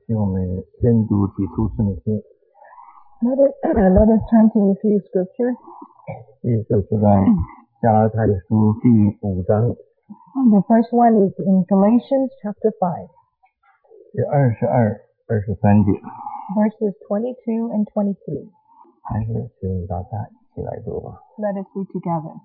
请我们先读几处圣经。 Let us turn to a few scriptures. 第一个是在加拉太书第5章 The first one is in Galatians chapter 5, 第22、23节， verses 22 and 23. 还是请大家一起来读吧。 Let us read together.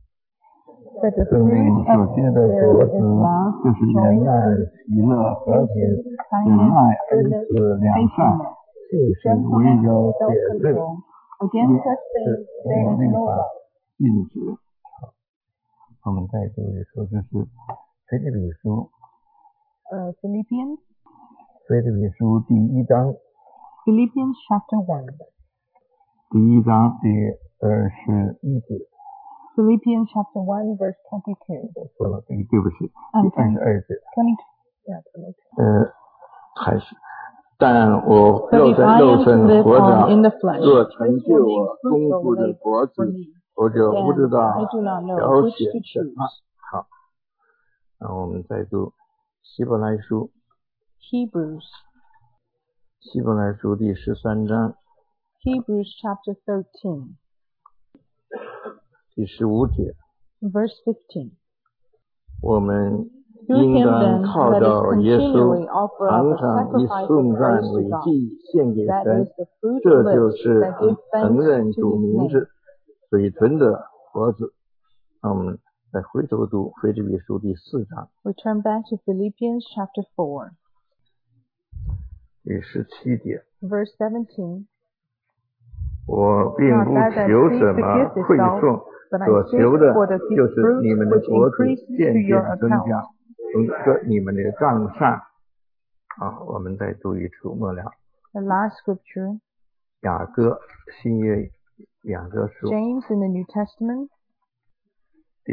But the 生命 fruit 所 of 结 the 的果 Spirit 子 is love, 就是仁爱、喜乐、和平、忍耐、恩慈、良善，就是温柔节制。 self-control. Against such things there is 律 no 法 law. 禁止。好，我们再读一处，就是腓立比书， Philippians 腓立比书第1章， chapter 1. 第1章第21节。 Philippians chapter 1, verse 22. 说了，对不起，第22节。 22. Yeah, 22. 还是，但我 But 肉 if 在 I 肉 am to 身 live 活 on in 着， the flesh, 若成 this 就 will 我 be 功 fruitful 夫的 labor 果 for 子， me. 我就不知 Then 道 I do not know 要 which 写 to 什么。 choose. 好，然后我们再读希伯来书， Hebrews 希伯来书第13章 chapter 13, 第15节， verse 15. 我们 Through 应 him 当 then 靠 let us 着耶 continually 稣， offer 常 up a 常以 sacrifice 颂 of 赞 praise 为 to God. 祭献给 That 神， is the fruit 这 of 就 lips 是 that give 承 thanks 认 to 主 his 名 name. 字水豚的果子。那我们再回头读腓立比书第4章 We turn back to Philippians chapter 4, 第17节， verse 17. 我并 Not 不 that I 求 seek 什 the 么 gift 馈 itself, 送， but I 所 seek 求的 for the 就是 fruit 你们的 which 果子 increases 渐 to 渐 your 增 account. 加，从这你们的账上。好，我们再读一处末了， The last scripture, 雅各新约雅各书 James in the New Testament, 第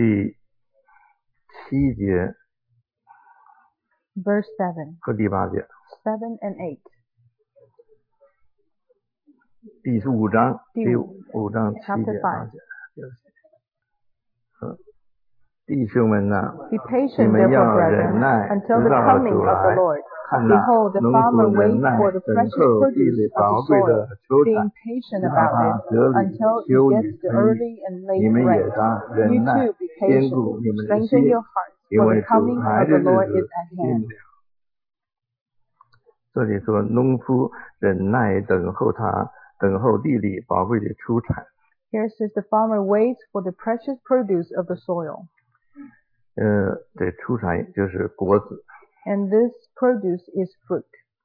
7节 verse 7, 和第8节， 7 and 8. 第5章第第五 5章7节 Chapter 8节，弟兄们呐， Be 你 patient 们 therefore, 要 brethren, 忍耐， until 直 the 到 coming 主 of the 来。 Lord. 看哪， Behold, the 农 farmer 夫忍 waits 耐， for the 等 precious 候地 produce 里 of 宝 the 贵 soil, 的出产， being patient 直到 about 它 it 得以 until 修 it 理 gets the 成 early 义。 and 你 late 们也 rain. 当 You 忍耐， too be 坚 patient, 固你们的 strengthen 心， your hearts, 因 for 为 the 主 coming 来 of 的 the 日 Lord 子 is at 近 hand. 了。这里说农夫忍耐等候他，等候地里宝贵的出产。 Here says the farmer waits for the precious produce of the soil. 这出产就是果子， And this produce is fruit.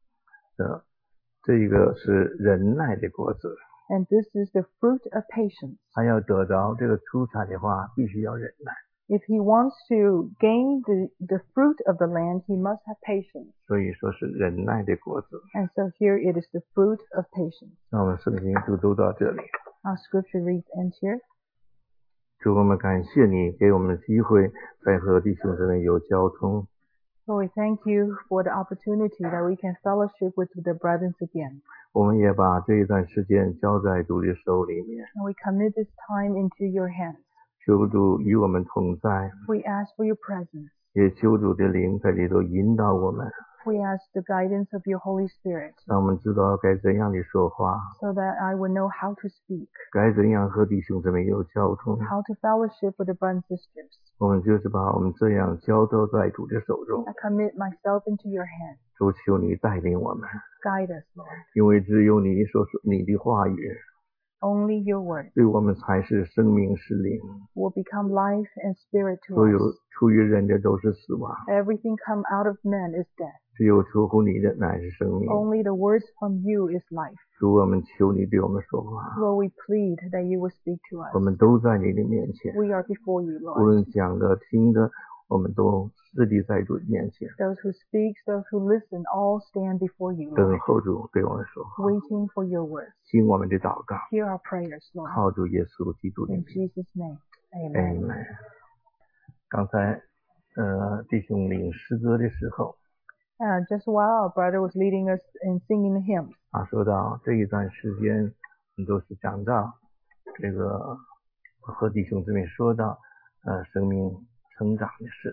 这个是忍耐的果子。 And this is the fruit of patience. 他要得着这个出产的话，必须要忍耐。 If he wants to gain the fruit of the land, he must have patience. 所以说是忍耐的果子。 And so here it is the fruit of patience. 那我们圣经就读到这里。 Our scripture reads ends here. 主，我们感谢你给我们机会，在和弟兄姊妹有交通。 So we thank you for the opportunity that we can fellowship with the brethren again. 我们也把这一段时间交在主的手里面， And we commit this time into your hands. 求主与我们同在， We ask for your presence. 也求主的灵在里头引导我们， We ask the guidance of your Holy Spirit 让我们知道该怎样的说话， so that I will know how to speak, 该怎样和弟兄姊妹有交通。 how to fellowship with the brothers and sisters. 我们就是把我们这样交托在主的手中。 I commit myself into your hands. 主，求你带领我们， Guide us, Lord. 因为只有你所说你的话语， Only your word 对我们才是生命是灵。 will become life and spirit to 所有 us. 出于人的都是死亡， Everything come out of man is death. 只有出乎你的乃是生命。 Only the words from you is life. 主，我们求你对我们说话， Lord, we plead that you will speak to 我 us. 们都在你的面前， We are before you, 无 Lord. 论讲的听的，我们都实地在主面前， Those who speak, those who listen, all stand before you, 等 Lord, 候主对我们说话， waiting for your words. 听我们的祷告， Hear our prayers, Lord. 靠主耶稣基督的 In 名。 Jesus' name, amen. Amen。刚才弟兄领诗歌的时候， Just while our brother was leading us in singing the hymns, 他说到这一段时间都是讲到这个和弟兄姊妹说到生命成长的事。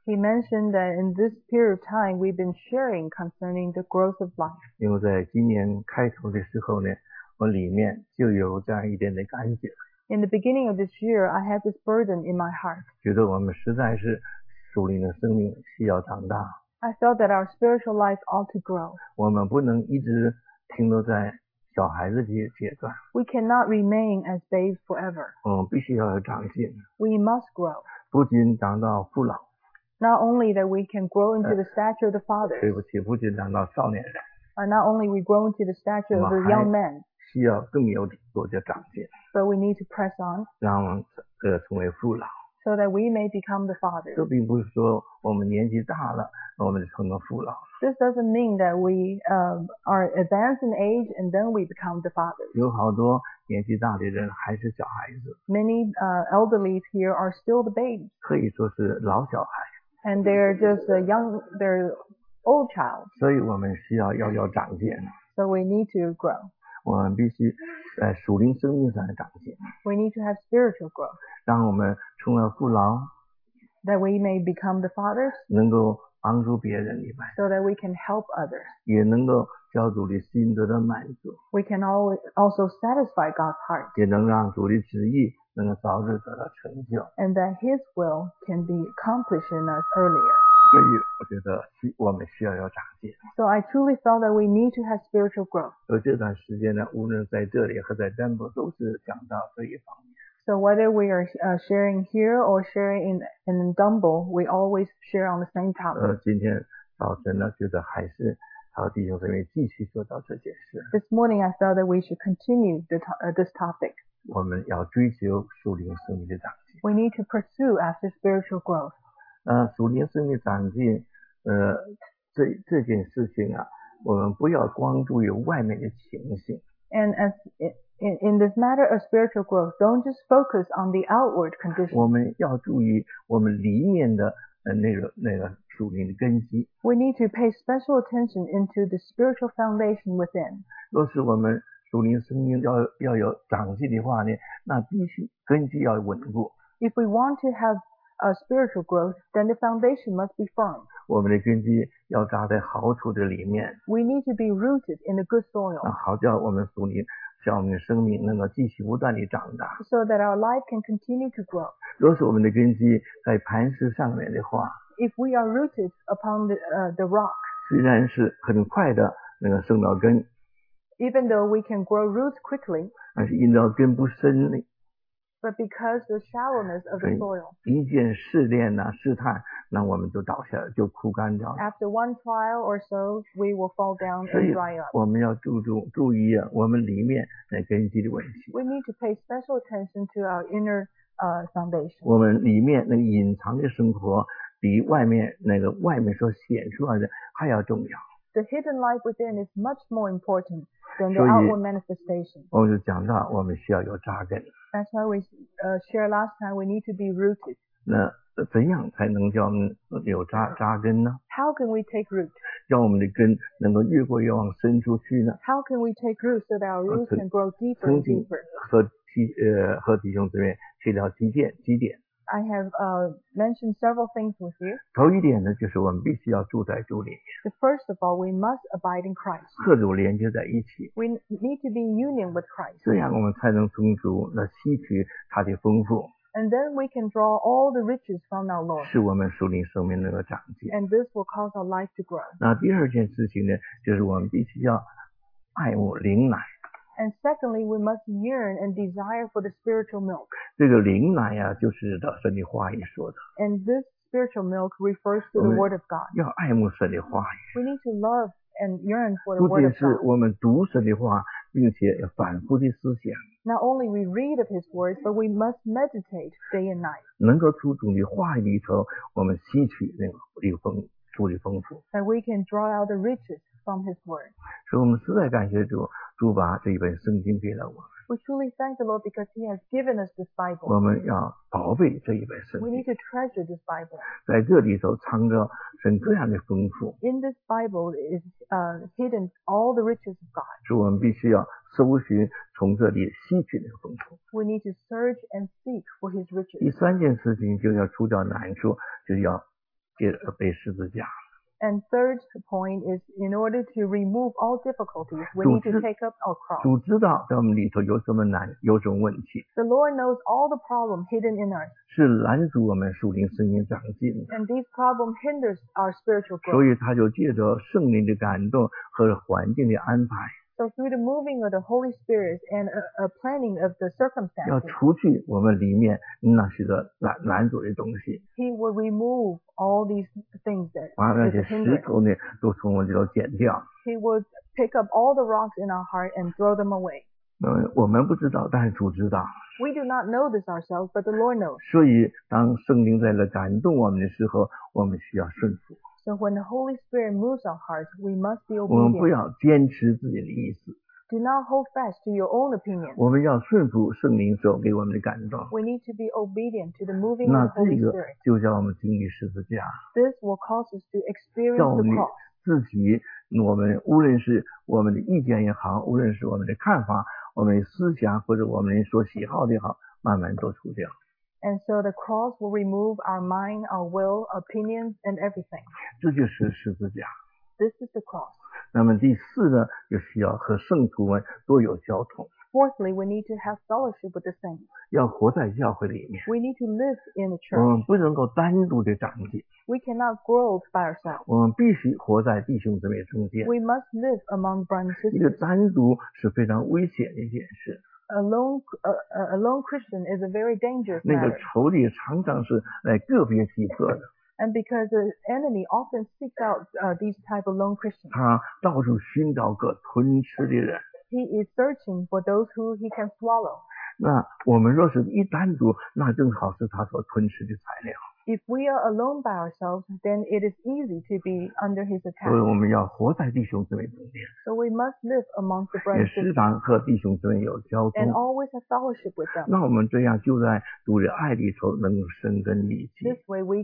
He mentioned that in this period of time we've been sharing concerning the growth of life. 因为在今年开头的时候呢，我里面就有这样一点的感觉， In the beginning of this year, I had this burden in my heart. 觉得我们实在是属灵的生命需要长大， I felt that our spiritual life ought to grow. 我们不能一直停留在小孩子阶段， We cannot remain as babes forever. 必须要有长进， We must grow. 不仅长到父老， Not only that we can grow into the stature of the 对 fathers, 不起，不仅长到少年人， not only we grow into the stature of the young men, 需要更有多的长进， but we need to press on 让我们成为父老。 so that we may become the fathers. 这并不是说我们年纪大了，我们就成了父老。 This doesn't mean that we are advanced in age and then we become the fathers. 有好多年纪大的人还是小孩子， Many elderlies here are still the babes, 可以说是老小孩， and they're just they're old child. 所以我们需要长进， So we need to grow. 我们必须在属灵生命上长进， We need to have spiritual growth, 让我们成了父老， that we may become the fathers, 能够帮助别人以外， so that we can help others. 也能够叫主的心得到满足， We can also satisfy God's heart, 也能让主的旨意能够早日得到成就。 and that His will can be accomplished in us earlier. 所以我觉得我们需要有长进。 So I truly felt that we need to have spiritual growth. 而这段时间呢，无论在这里和在丹佛，都是讲到这一方面。 So whether we are sharing here or sharing in Dumble, we always share on the same topic. 今天早晨呢，觉得还是和弟兄姊妹继续说到这件事。 This morning I felt that we should continue this topic. 我们要追求属灵生命的长进。 We need to pursue after spiritual growth. 属灵生命长进，这件事情啊，我们不要光注意外面的情形。 And as in this matter of spiritual growth, don't just focus on the outward 我 conditions. 们要注意我们里面的那个属灵的根基。 We need to pay special attention into the spiritual foundation within. 若是我们属灵生命要有长进的话呢，那必须根基要稳固。 If we want to have a spiritual growth, then the foundation must be firm. 我们的根基要扎在好土的里面， We need to be rooted in the good soil, 好叫我们属灵，叫我们的生命能够继续不断地长大。 so that our life can continue to grow. 若是我们的根基在磐石上面的话， If we are rooted upon the rock, 虽然是很快的生到根， even though we can grow roots quickly, 但是因着根不深， but because the shallowness of the soil, 一件试炼试探，那我们就倒下了，就枯干掉了。 after one trial or so, we will fall down 所 and 以 dry up. 我们要注意我们里面根基的问题。 We need to pay special attention to our inner foundation. 我们里面隐藏的生活，比外面外面所显出来的还要重要。 The hidden life within is much more important than the 所以 outward manifestation. 我们就讲到我们需要有扎根。 That's why we shared last time, we need to be rooted. 那怎样才能叫我们有扎根呢？ How can we take root? 叫我们的根能够越过越往深处去呢？ How can we take root so that our roots can grow deeper 曾 and 经 deeper? 和弟兄姊妹提到几点。 I have mentioned several things with you. 头一点呢，就是我们必须要住在主里面， The first of all, we must abide in Christ. 和主连接在一起， We need to be in union with Christ. 这样我们才能从主吸取他的丰富， And then we can draw all the riches from our Lord. 使我们属灵生命能够长进。 And this will cause our life to grow. 那第二件事情呢，就是我们必须要爱慕灵奶。 And secondly, we must yearn and desire for the spiritual milk. 这个灵奶就是神的话语说的， And this spiritual milk refers to the Word of God. 要爱慕神的话语。 We need to love and yearn for the 不 Word 仅 of 是 God. 我们读神的话，并且要反复的思想， Not only we read of His words, but we must meditate day and night, 能够从主的话语里头，我们吸取主的丰富。 that we can draw out the riches from His Word. 所以我们实在感谢主，主把这一本圣经给了我们， We truly thank the Lord because He has given us this 我 Bible. 们要宝贝这一本圣 We 经 need，to treasure this Bible. 在这里头藏着神各样的丰富， In this Bible is hidden all the riches of God. 所以我们必须要搜寻从这里吸取那个丰富。 We need to search and seek for His 第 riches. 三件事情就要除掉难处，就是要背十字架。 And third point is, in order to remove all difficulties, we need to take up our cross. 主知道在我们里头有什么难，有什么问题。 The Lord knows all the problems hidden in us. 是拦阻我们属灵生命长进的。 And these problems hinders our spiritual growth. 所以他就借着圣灵的感动和环境的安排。 So through the moving of the Holy Spirit and a planning of the 要 circumstances, 除去我们里面那些个拦阻的东西， He will remove all these things that 把那 is 些 a 石 hindrance. 头呢都从我们里头剪掉。 He will pick up all the rocks in our heart and throw them away. 我们不知道，但是主知道。 We do not know this ourselves, but the Lord knows. 所以当圣灵在那感动我们的时候，我们需要顺服。 So when the Holy Spirit moves our hearts, we must be 我们不 obedient. 要坚持自己的意思， Do not hold fast to your own opinion. 我们要顺服圣灵所给我们的感动。 We need to be obedient to the moving 那 of the 这 Holy 个 Spirit. 就叫我们经历十字架， This will cause us to 叫 experience 我 the 们 cross. 自己，我们无论是我们的意见也好，无论是我们的看法、我们的思想或者我们所喜好的也好，慢慢都除掉。 And so the cross will remove our mind, our will, opinions, and everything. 这就是十字架。 This is the cross. 那么第四呢，就需要和圣徒们多有交通， Fourthly, we need to have fellowship with the saints. 要活在教会里面。 We need to live in the 我们 church. 不能够单独的长进， We cannot grow by ourselves. 我们必须活在弟兄姊妹中间。 We must live among brothers and 一个 sisters. 单独是非常危险的一件事， A lone Christian is a very dangerous 那个 matter. 仇敌常常是来个别击破的， And because the enemy often seeks out these type of lone Christians, 他到处寻找个吞吃的人。 he is searching for those who he can swallow. 那我们若是一单独，那正好是他所吞吃的材料。 If we are alone by ourselves, then it is easy to be under his 所以 attack. 我们要活在弟兄姊妹中间， So we must live amongst the 也 brothers 时 and sisters 常和弟兄姊妹有交 and 通。 always have fellowship with them. 那我们这样就在主的爱里头能够生根立基， This way we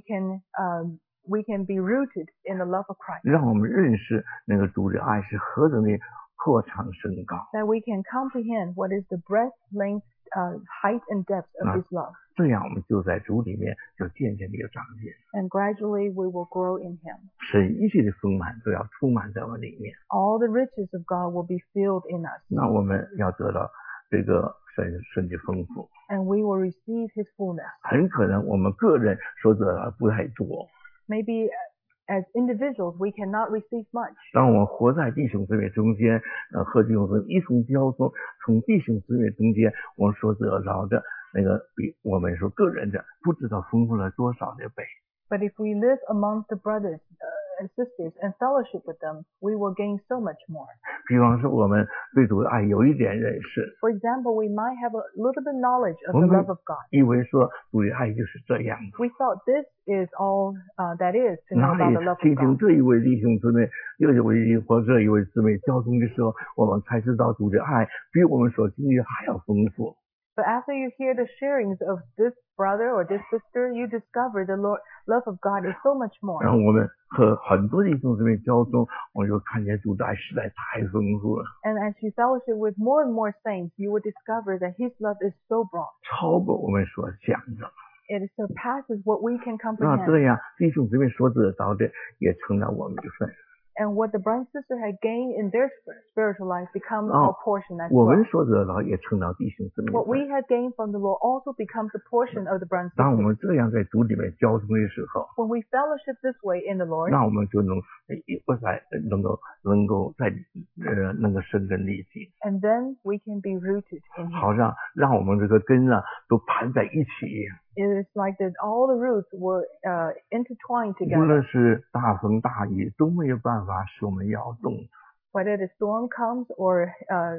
can be rooted in the love of Christ. 让我们认识那个主的爱是何等的扩长深高。 That we can comprehend what is the breadth, length, height, and depth of His love. 这样我们就在主里面就渐渐的有长进， And gradually we will grow in Him. 神一切的丰满都要充满在我们里面。 All the riches of God will be filled in us. 那我们要得到这个神的丰富， And we will receive His fullness. 很可能我们个人所得到不太多。 Maybe as individuals we cannot receive much. 当我们活在弟兄姊妹中间，和弟兄姊妹一同交通，从弟兄姊妹中间，我们所得到的那个比我们说个人的不知道丰富了多少的倍。 But if we live amongst the brothers and sisters and fellowship with them, we will gain so much more. 比方说，我们对主的爱有一点认识， For example, we might have a little bit knowledge of 我 the 们 love of God. 以为说主的爱就是这样的。 We thought this is all that is to know 哪 about 里 the love 听 of 听 God. 这一位弟兄姊妹，又一位或这一位姊妹交通的时候，我们才知道主的爱比我们所经历的还要丰富。 But after you hear the sharings of this brother or this sister, you discover the love of God is so much 然 more. 后我们和很多弟兄姊妹交通，我们就看见主的爱实在太丰富了， And as you fellowship with more and more saints, you will discover that His love is so broad. 超过我们所想的。 It surpasses what we can 那 comprehend. 这样弟兄姊妹所得到的，也成了我们的份。 And what the brother and sister had gained in their spiritual life becomes Oh, our portion as 我 well. 们所得到也成了弟兄姊妹的 What we 份。 had gained from the Lord also becomes a portion of the brother and 当我 sister. 们这样在主里面交通的时候， When we fellowship this way in the Lord, 那我们就不再能够在能够生根立基， and then we can be rooted in Him. 好让我们这个根啊都盘在一起。 It is like that all the roots were intertwined 无 together. 论是大风大雨，都没有办法使我们摇动。 Whether the storm comes or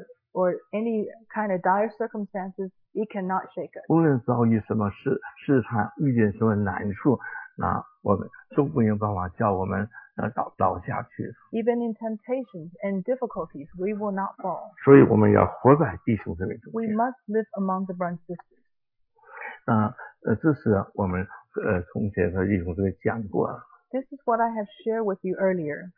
any kind of dire circumstances, it cannot shake us. 无论遭遇什么试探，遇见什么难处，那我们都没有办法叫我们倒下去。 Even in temptations and difficulties, we will not fall. 所以我们要活在弟兄姊妹中 We 间。 must live among the brothers and sisters. 这是我们从前和弟兄姊妹讲过。 This is what I have shared with you earlier.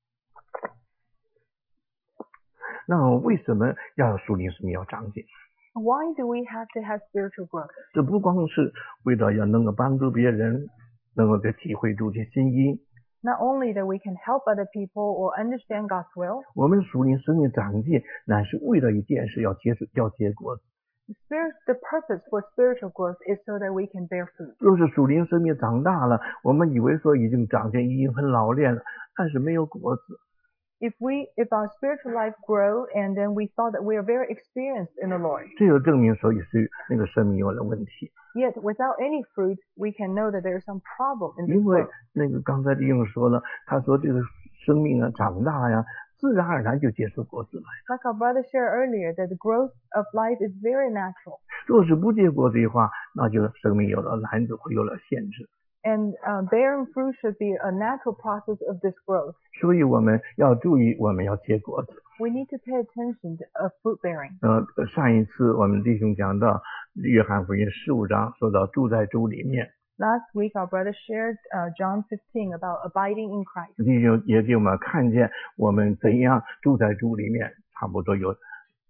那为什么要属灵生命要长进？ Why do we have to have spiritual growth? 这不光是为了要能够帮助别人，能够体会主的心意。 Not only that we can help other people or understand God's will. 我们属灵生命长进，乃是为了一件事，要结果子。 The purpose for spiritual growth is so that we can bear fruit. 若是属灵生命长大了，我们以为说已经长进，已经很老练了，但是没有果子。 If our spiritual life grow and then we thought that we are very experienced in the Lord. 这就证明说也是那个生命有了问题。 Yet without any fruit, we can know that there is some problem in this 因为 growth. 那个刚才利用说了，他说这个生命啊长大呀，自然而然就结出果子来。 Like our brother shared earlier, that the growth of life is very natural. 若是不结果子的话，那就生命有了拦阻，会有了限制。 And bearing fruit should be a natural process of this growth. 所以我们要注意，我们要结果子。 We need to pay attention to fruit bearing. 上一次我们弟兄讲到约翰福音15章，说到住在主里面。 Last week, our brother shared John 15 about abiding in Christ. 弟兄也给我们看见我们怎样住在主里面，差不多有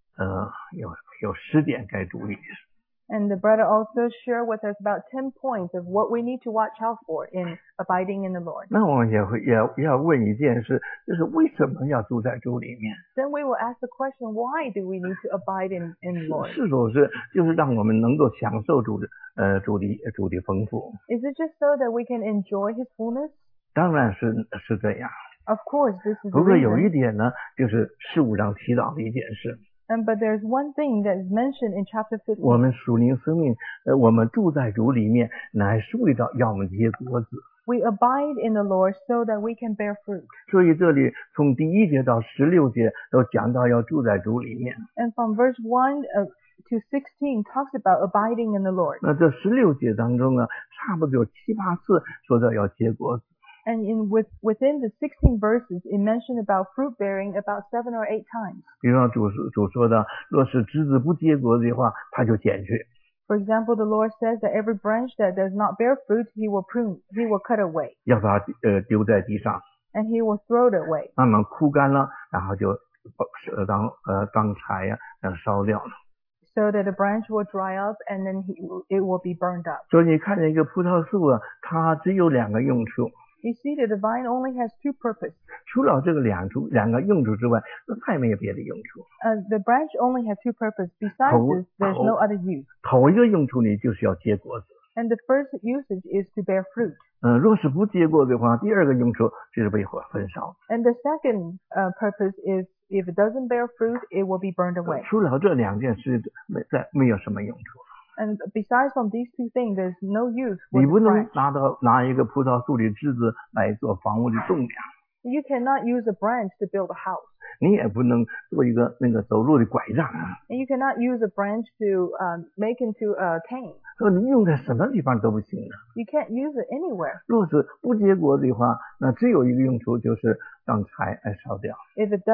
10点该注意。 And the brother also shared with us about 10 points of what we need to watch out for in abiding in the Lord. 那我们也要问一件事，就是为什么要住在主里面？ Then we will ask the question, why do we need to abide in the Lord? 是否是就是让我们能够享受主的丰富？ Is it just so that we can enjoy His fullness? 当然是这样。 Of course, this is the 不过有一 reason. 点呢，就是15章提到的一件事。 But there's one thing that is mentioned in chapter 15. 我们属灵生命，我们住在主里面，乃是为了要我们结果子。 We abide in the Lord so that we can bear fruit. 所以这里从第1节到16节都讲到要住在主里面。 And from verse 1 to 16 talks about abiding in the Lord. 那这16节当中呢，差不多有7、8次说到要结果子。 And within the 16 verses, it mentioned about fruit bearing about 7 or 8 times. 比方主说的，若是枝子不结果子的话，他就剪去。 For example, the Lord says that every branch that does not bear fruit, He will prune, He will cut away, 要把它丢在地上， and He will throw it away. 慢慢枯干了，然后就当柴呀，烧掉了。 So that the branch will dry up and then it will be burned up. 所以你看见一个葡萄树啊，它只有2个用处。 You see that the vine only has 2 purposes. 除了这个两个用处之外，它也没有别的用处。 The branch only has 2 purposes. Besides this, there's no other use. 头一个用处呢，就是要结果子。 And the first usage is to bear fruit. 若是不结果的话，第2个用处就是被火焚烧。 And the second purpose is if it doesn't bear fruit, it will be burned away. 除了这2件事，没有什么用处。 And besides from these 2 things, there's no use for 你 the 不能 branch. 拿一个葡萄树的枝子来做房屋的栋梁， You cannot use a branch to build a house. 你也不能做一个那个走路的拐杖啊。 And you cannot use a branch to make into a cane. 说你用在什么地方都不行的。 You can't use it anywhere. 若是不结果的话，那只有一个用处，就是当柴来烧掉。 If it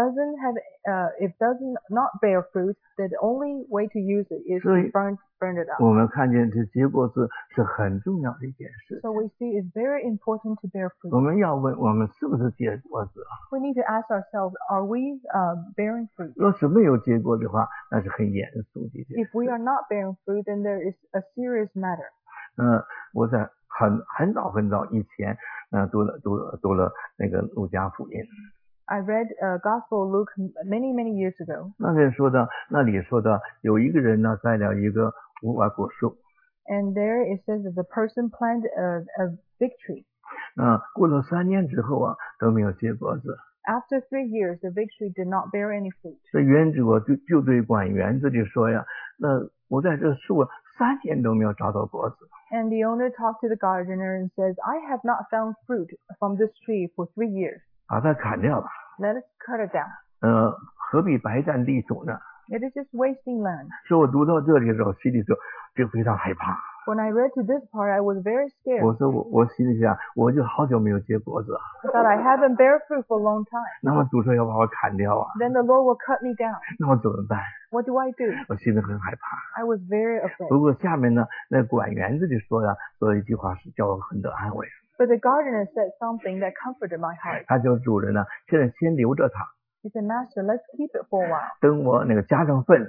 does not bear fruit, then the only way to use it is to burn it up. 我们看见这结果子是很重要的一件事。 So we see it's very important to bear 我 fruit. 们要问我们是不是结果子？ We need to ask ourselves, are we bearing fruit? 若是没有结果的话，那是很严肃的一件 If 事。 we are not bearing fruit, then there is a serious matter. 我在很早以前，读了那个路加福音。 I read Gospel of Luke many years ago. 那里说的有一个人呢，栽了一个无花果树。 And there it says that the person planted a fig tree. 过了3年之后啊，都没有结果子。 After 3 years, the fig tree did not bear any fruit. 这园主就对管园子就说呀，那我在这树3年都没有找到果子。 And the owner talked to the gardener and says, I have not found fruit from this tree for 3 years. 把它砍掉吧。 Let us cut it down. 何必白占地主呢？ It is just wasting land. 所以我读到这里的时候，心里就非常害怕。 When I read to this part, I was very scared. 我说我心里想，我就好久没有结果子， I thought I haven't bear fruit for a long time. 那么主说要把我砍掉啊， Then the Lord will cut me down. 那我怎么办？ What do I do? 我心里很害怕。 I was very afraid. 不过下面呢，那管园子就说了一句话，是叫我很得安慰。 But the gardener said something that comforted my heart. 他叫主人呢，现在先留着它， He said, Master, let's keep it for a while. 等我那个加上粪，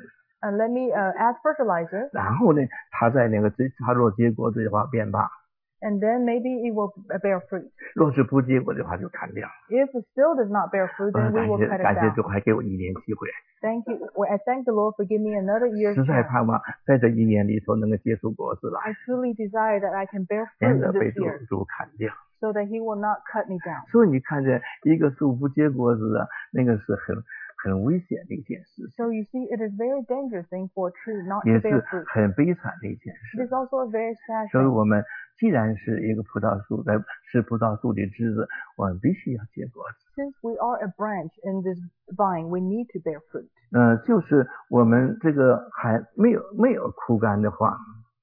let me add fertilizer. 然后呢，它在那个它若结果子的话便罢。 And then maybe it will bear fruit. 若是不结果的话就砍掉。 If it still does not bear fruit, then we will cut it down. 感谢主还给我1年机会。 Thank you. I thank the Lord for giving me another year's chance. 实在盼望在这1年里头能够结出果子来。 I truly desire that I can bear fruit this year. 被主砍掉。 So that he will not cut me down. 所以你看见一个树不结果子的，那个是很危险的一件事。 So you see, it is very dangerous thing for a tree not to bear fruit. 也是很悲惨的一件事。 It is also a very sad thing. 所以我们既然是一个葡萄树，是葡萄树的枝子，我们必须要结果子。 Since we are a branch in this vine, we need to bear fruit. 就是我们这个还没有枯干的话。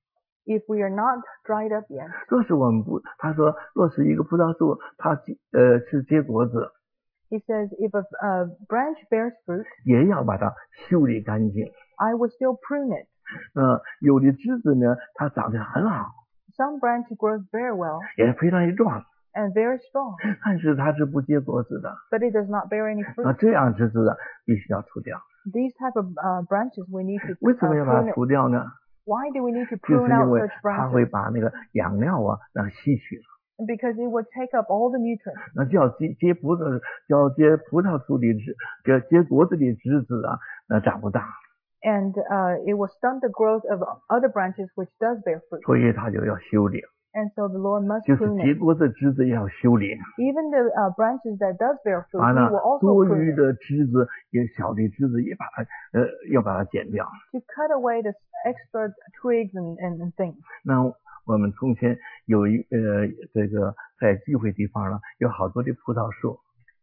If we are not dried up yet. 若是我们不，他说，若是一个葡萄树，它是结果子。 He says, if a branch bears fruit, 也要把它修理干净。 I will still prune it. 有的枝子呢，它长得很好。 Some branch grows very well. 也非常的壮。 And very strong. 但是它是不结果子的。 But it does not bear any fruit. 这样枝子必须要除掉。 These type of branches we need to 为什么要把它除掉呢？ Why do we need to prune out such branches? 就是因为它会把那个养料让吸取了。 Because it would take up all the nutrients. 那叫结葡萄树的结果子的枝子长不大。 And it will stunt the growth of other branches which does bear fruit. 所以它就要修理。 And so the Lord must 就是 prune it. 结果子枝子要修理。 Even the branches that does bear fruit, 完 He 了 will also 多 prune 余 it. 的枝子小的枝子也要把它剪掉。 To cut away the extra twigs and things. 那我们从前有这个在聚会地方有好多的葡萄树。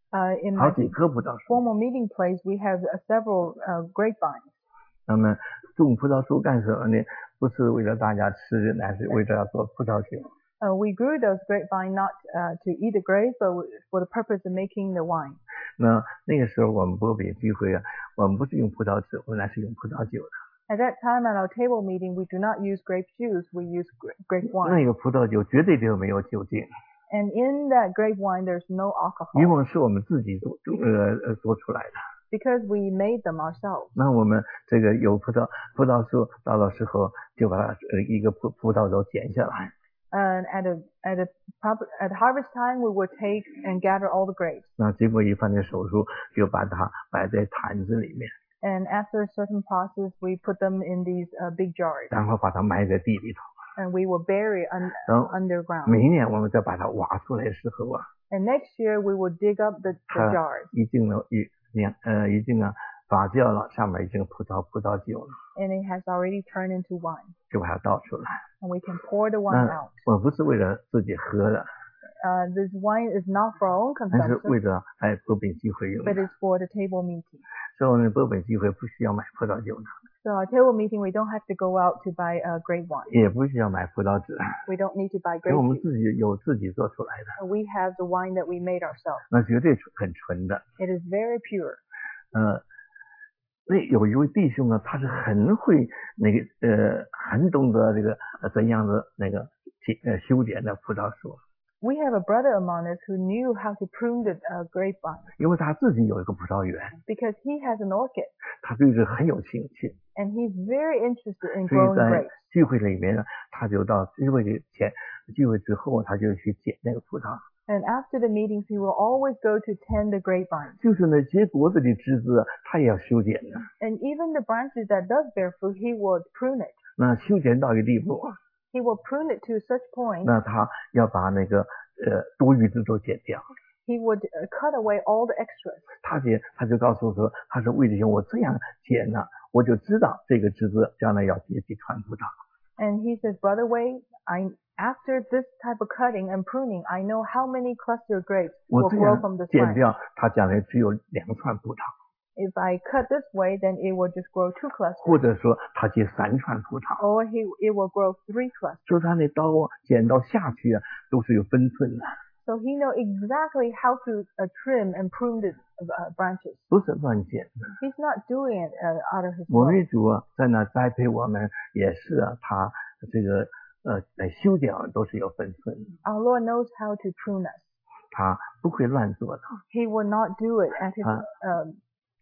In 好 my 几棵葡萄树。 formal meeting place, we have several grapevines. 那么种葡萄树干什么呢？不是为了大家吃，乃是为了要做葡萄酒。 We grew those grapevine not to eat the grapes, but for the purpose of making the wine. 那个时候我们波比聚会我们不是用葡萄汁，我们乃是用葡萄酒的。 At that time at our table meeting, we do not use grape juice, we use grape wine. 那个葡萄酒绝对就没有酒精。 And in that grape wine, there's no alcohol. 因为是我们自己做出来的。 Because we made them ourselves. 那我们这个有葡萄树到了时候，就把它一个葡萄都剪下来。 And at harvest time, we would take and gather all the grapes. 那经过一番的手术，就把它摆在坛子里面。 And after a certain process, we put them in these big jars. 然后把它埋在地里头。 And we will bury underground. 每一年我们再把它挖出来的时候 And next year we will dig up the jars. 已经发酵了，上面已经葡萄酒了。 And it has already turned into wine. 就把它倒出来。 And we can pour the wine out. 我不是为了自己喝的。 This wine is not for our own 但是 consumption. 为了波本聚会用的。 But it's for the table meeting. 所以我们波本聚会不需要买葡萄酒的。 So our table meeting, we don't have to go out to buy grape wine. 也不需要买葡萄汁。 We don't need to buy 因为 grape 我们 juice. 自己做出来的。 We have the wine that we made ourselves. 那绝对很纯的。 It is very pure. 那有一位弟兄他是很会很懂得这个怎样的修剪的葡萄树。 We have a brother among us who knew how to prune the grapevine. 因为他自己有一个葡萄园。 Because he has an orchid. 他对这很有兴趣。 And he's very interested in 所以 growing 在 grapes. 聚会里面他就到聚会之后他就去捡那个葡萄。 And after the meetings, he will always go to tend the grapevine. 就是那结果子的枝子他也要修剪的。 And even the branches that does bear fruit, he will prune it. 那修剪到一个地步 He will prune it to such point. 那他要把那个多余的都剪掉。 He would cut away all the extras. 他就告诉我说，他说为了我这样剪呢，我就知道这个枝子将来要结几串葡萄。 And he says, Brother Wade, after this type of cutting and pruning, I know how many cluster grapes 我 will 这 grow 样 from this 剪 plant. 掉，它将来只有2串葡萄， If I cut this way, then it will just grow 2 clusters. 或者说它结3串葡萄。 Or it will grow 3 clusters. 所以他那刀剪到下去都是有分寸的。 So he knows exactly how to trim and prune the branches. 不是乱剪的。 He's not doing it out of his 我 will. 们主在那栽培我们，也是他这个修剪都是有分寸的。 Our Lord knows how to prune us. 他不会乱做的。 He will not do it at his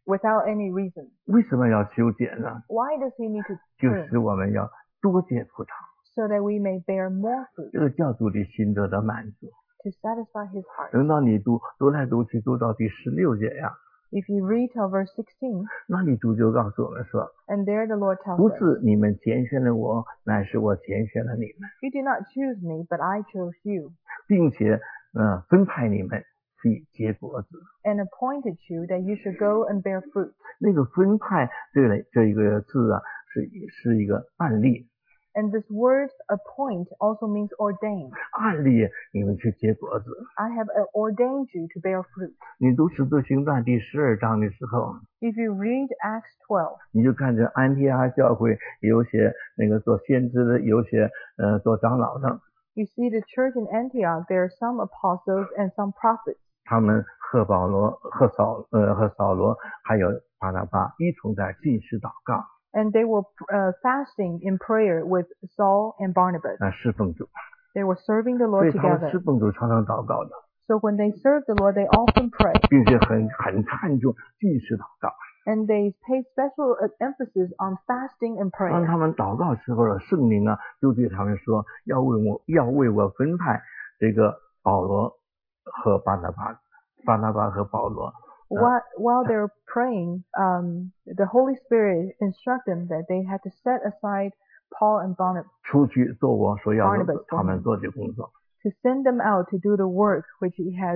without any reason. 为什么要修剪呢？ Why does he need to 就 prune? 是我们要多结葡萄， So that we may bear more fruit 这个叫主的心得的满足。 to satisfy his heart. 等到你读来读去读到第16节呀， If you read till verse 16, 那你主就告诉我们说， and there the Lord tells 不 us, 是你们拣选了我，乃是我拣选了你们， You did not choose me, but I chose you, 并且分派你们去结果子。 and appointed you that you should go and bear fruit. 那个分派这一个字啊，是一个案例， And this word appoint also means ordain. 案例你们去结果子。 I have ordained you to bear fruit. 你读使徒行传第12章的时候， If you read Acts 12, 你就看着安提阿教会有些那个做先知的，有些做长老的， you see the church in Antioch, there are some apostles and some prophets. 他们和保罗、和扫罗还有巴拿巴一同在禁食祷告， And they were fasting in prayer with Saul and Barnabas. 侍奉主， They were serving the 所 Lord 以他们 together. 侍奉主常常祷告的， So when they served the Lord, they often pray. 并且很看重禁食祷告。 And they pay special emphasis on fasting and 当 prayer. 他们祷告时候，圣灵啊就对他们说，要为我分派这个保罗和巴拿巴和保罗。 While they're praying, the Holy Spirit instruct them that they had to set aside Paul and Barnabas 出去做我所要 Barnabas 他们做的工作， to send them out to do the work which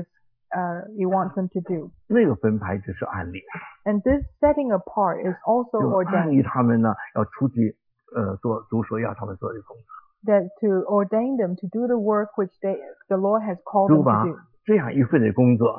he wants them to do. 那个分派只是案例， And this setting apart is also 就案 ordained, 例他们呢要出去做主所要他们做的工作。 that to ordain them to do the work which the Lord has called 主 them 把 to do. 这样一份的工作，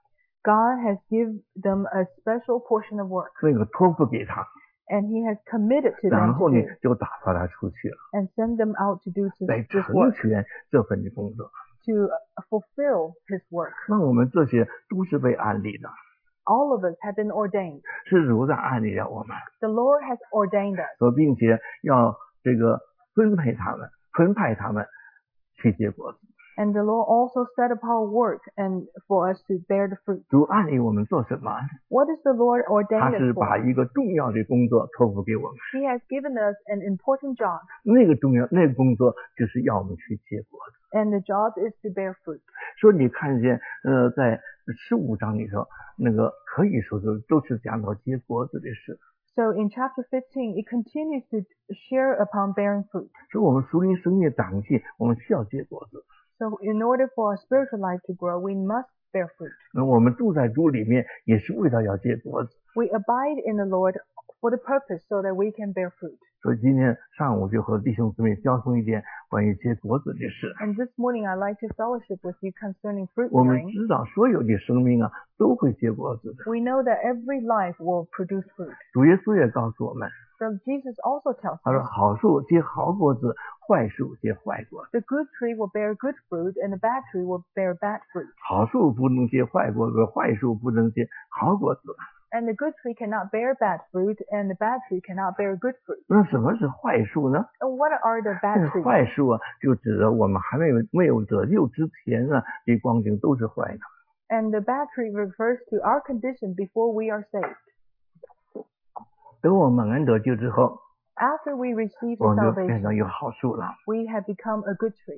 God has given them a special portion of work, 那个托付给他， and he has committed to 然 them 后 to 呢 do, 就打发他出去了， and send them out to do 来 this 成 work, 全这份的工作。 to fulfill his work. 那我们这些都是被案例的， All of us have been ordained. 是主在案例了我们， The Lord has ordained us, 并且要这个分派他们去结果子。 and the Lord also set apart work and for us to bear the fruit. 主案例我们做什么？ What does the Lord 他 ordain 是 us 把 for? 一个重要的工作托付给我们， He has given us an important job, 那个工作就是要我们去结果子。 and the job is to bear fruit. 所以你看见在15章里头，那个可以说是都是讲到结果子的事。 So in chapter 15, it continues to share upon bearing fruit. 所以我们属灵生命长进，我们需要结果子。 So in order for our spiritual life to grow, we must bear fruit. 那我们住在主里面，也是为了要结果子。 We abide in the Lord for the purpose so that we can bear fruit. 所以今天上午就和弟兄姊妹交通一点关于结果子的事。 And this morning, I'd like to fellowship with you concerning fruit 我们 bearing. 知道所有的生命啊都会结果子的。 We know that every life will produce fruit. 主耶稣也告诉我们， So Jesus also tells 他说 us 好树结好果子，坏树结坏果子。 the good tree will bear good fruit and the bad tree will bear bad fruit. 好树不能结坏果子，坏树不能结好果子。 And the good tree cannot bear bad fruit and the bad tree cannot bear good fruit. 那什么是坏树呢？ And what are the bad 这 trees? 坏树啊，就指的我们还没有得救之前呢，这光景都是坏的。 And the bad tree refers to our condition before we are saved. 等我们得救之后， After we receive 我 the 们就变成 salvation, 有好树了。 we have become a good tree.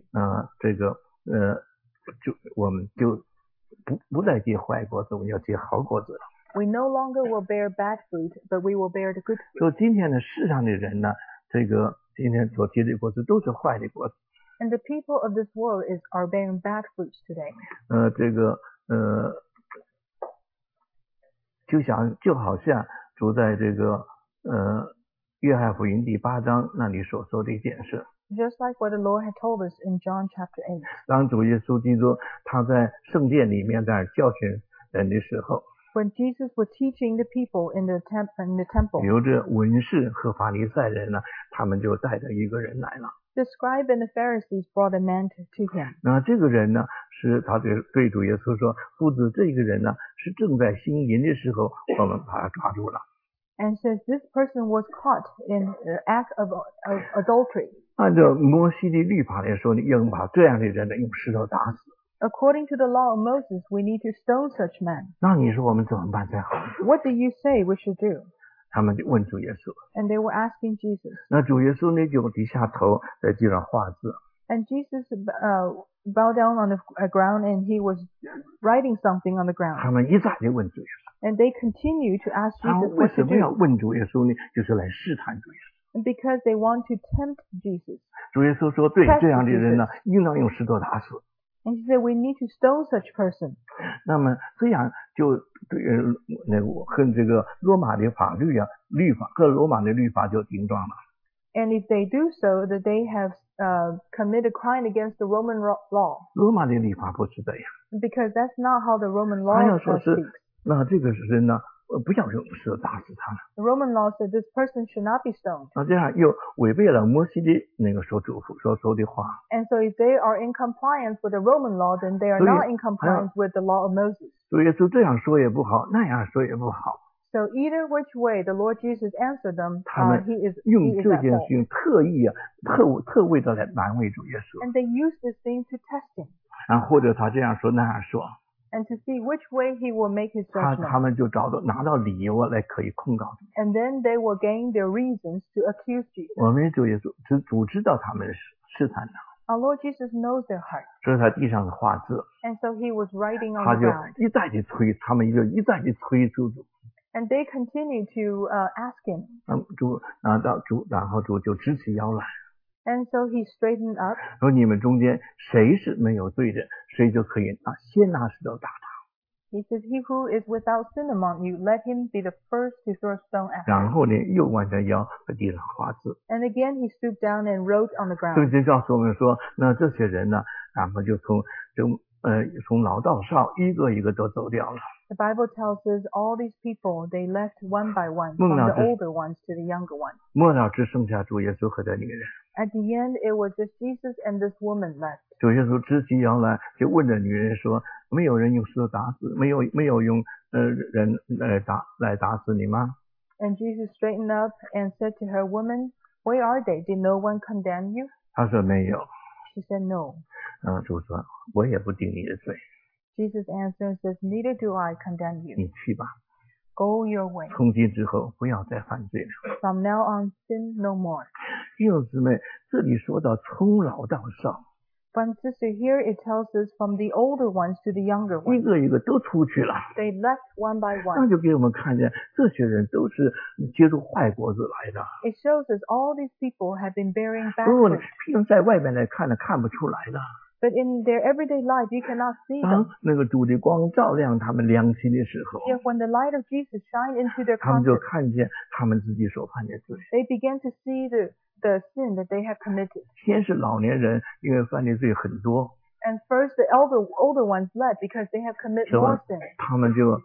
我们就不再结坏果子，我们要结好果子了。 We no longer will bear bad fruit, but we will bear the good fruit. 所以今天的世上的人呢，今天所结的果子都是坏的果子。 And the people of this world are bearing bad fruits today. 就好像主在约翰福音第8章那里所说的一件事。 Just like what the Lord had told us in John chapter 8. 当主耶稣基督他在圣殿里面在教训人的时候， When Jesus was teaching the people in the temple, 有着文士和法利赛人呢，他们就带着一个人来了。 the scribe and the Pharisees brought a man to him. 那这个人呢，是他对主耶稣说：“夫子，这个人呢，是正在行淫的时候，我们把他抓住了。” And says this person was caught in the act of adultery. 按照摩西的律法来说，你应把这样的人呢用石头打死。 According to the law of Moses, we need to stone such men. 那你说我们怎么办才好？ What do you say we should do? 他们就问主耶稣。 And they were asking Jesus. 那主耶稣呢就低下头在地上画字。 And Jesus bowed down on the ground and he was writing something on the 他 ground. 们一再地问主耶稣。 And they continued to ask 他们 Jesus 为 what to 什么要 do. 问主耶稣呢？就是来试探主耶稣。 And because they want to tempt Jesus. 主耶稣说：“对 Test 这样的人呢 Jesus.， 应当用石头打死。” And he said we need to stone such person. 那么这样就对那个和这个罗马的法律啊、律法和罗马的律法就顶撞了。 And if they do so, that they have committed crime against the Roman law. 罗马的律法不是这样， Because that's not how the Roman law 他要说是 speaks. 那这个人呢，不要用石头打死他了。 The Roman law said this person should not be stoned. 那这样又违背了摩西的那个所嘱咐所说的话。 And so if they are in compliance with the Roman law, then they are So not in compliance with the law of Moses. 主耶稣这样说也不好，那样说也不好。 So either which way the Lord Jesus answered them, 他们 he is 用 at 这件 fault. 事情特意啊、特为的来难为主耶稣， And they use this thing to test him 然后或者他这样说那样说， and to see which way he will make his 他 judgment. 们就拿到理由来可以控告主。 And then they will gain their reasons to accuse Jesus. 我们主耶稣主知道他们试探他， Our Lord Jesus knows their heart. 所以他地上的画字， And so he was writing on 他 the 就 ground. 一再的催，他们就一再的催促主。 And they continue to ask him. 然后主就直起腰来， And so he straightened up. 说你们中间谁是没有罪的，谁就可以先拿石头打他。 He says, he who is without sin among you, let him be the first to throw a stone at 然 him. 后呢，又弯着腰在地上画字。 And again he stooped down and wrote on the 圣 ground. 经告诉我们说，那这些人呢，然后就从老到少一个一个都走掉了。 The Bible tells us all these people, they left one by one, from 梦到 the 这 older ones to the younger ones. 末了只剩下主耶稣和这女人。 At the end, it was just Jesus and this woman left. 主耶稣直起腰来，就问着女人说：“没有人用石头打死，没有用人来打死你吗 And Jesus straightened up and said to her, Woman, where are they? Did no one condemn you? 他说：“没有。 She said, No. 主说：“我也不定你的罪， Jesus answered and says, Neither do I condemn you. 你去吧。 Go your way. 从今之后不要再犯罪了。 From now on, sin no more. ” 弟兄姊妹，这里说到从老到少， But sister, here it tells us from the older ones to the younger 一 ones. 个一个都出去了。 They left one by 那 one. 就给我们看见，这些人都是结出坏果子来的。 It shows us all these people have been bearing bad 如果你 fruit. 平常在外面来看呢，看不出来的。 But in their everyday life, you cannot see 当 them. 那个主的光照亮他们良心的时候， Yet when the light of Jesus shined into their 他们就 conscience, 看见他们自己所犯的罪。 they began to see the sin that they have committed. 先是老年人，因为犯的罪很多， And first, the older ones left because they have committed 是 more 吧 sin. 他们就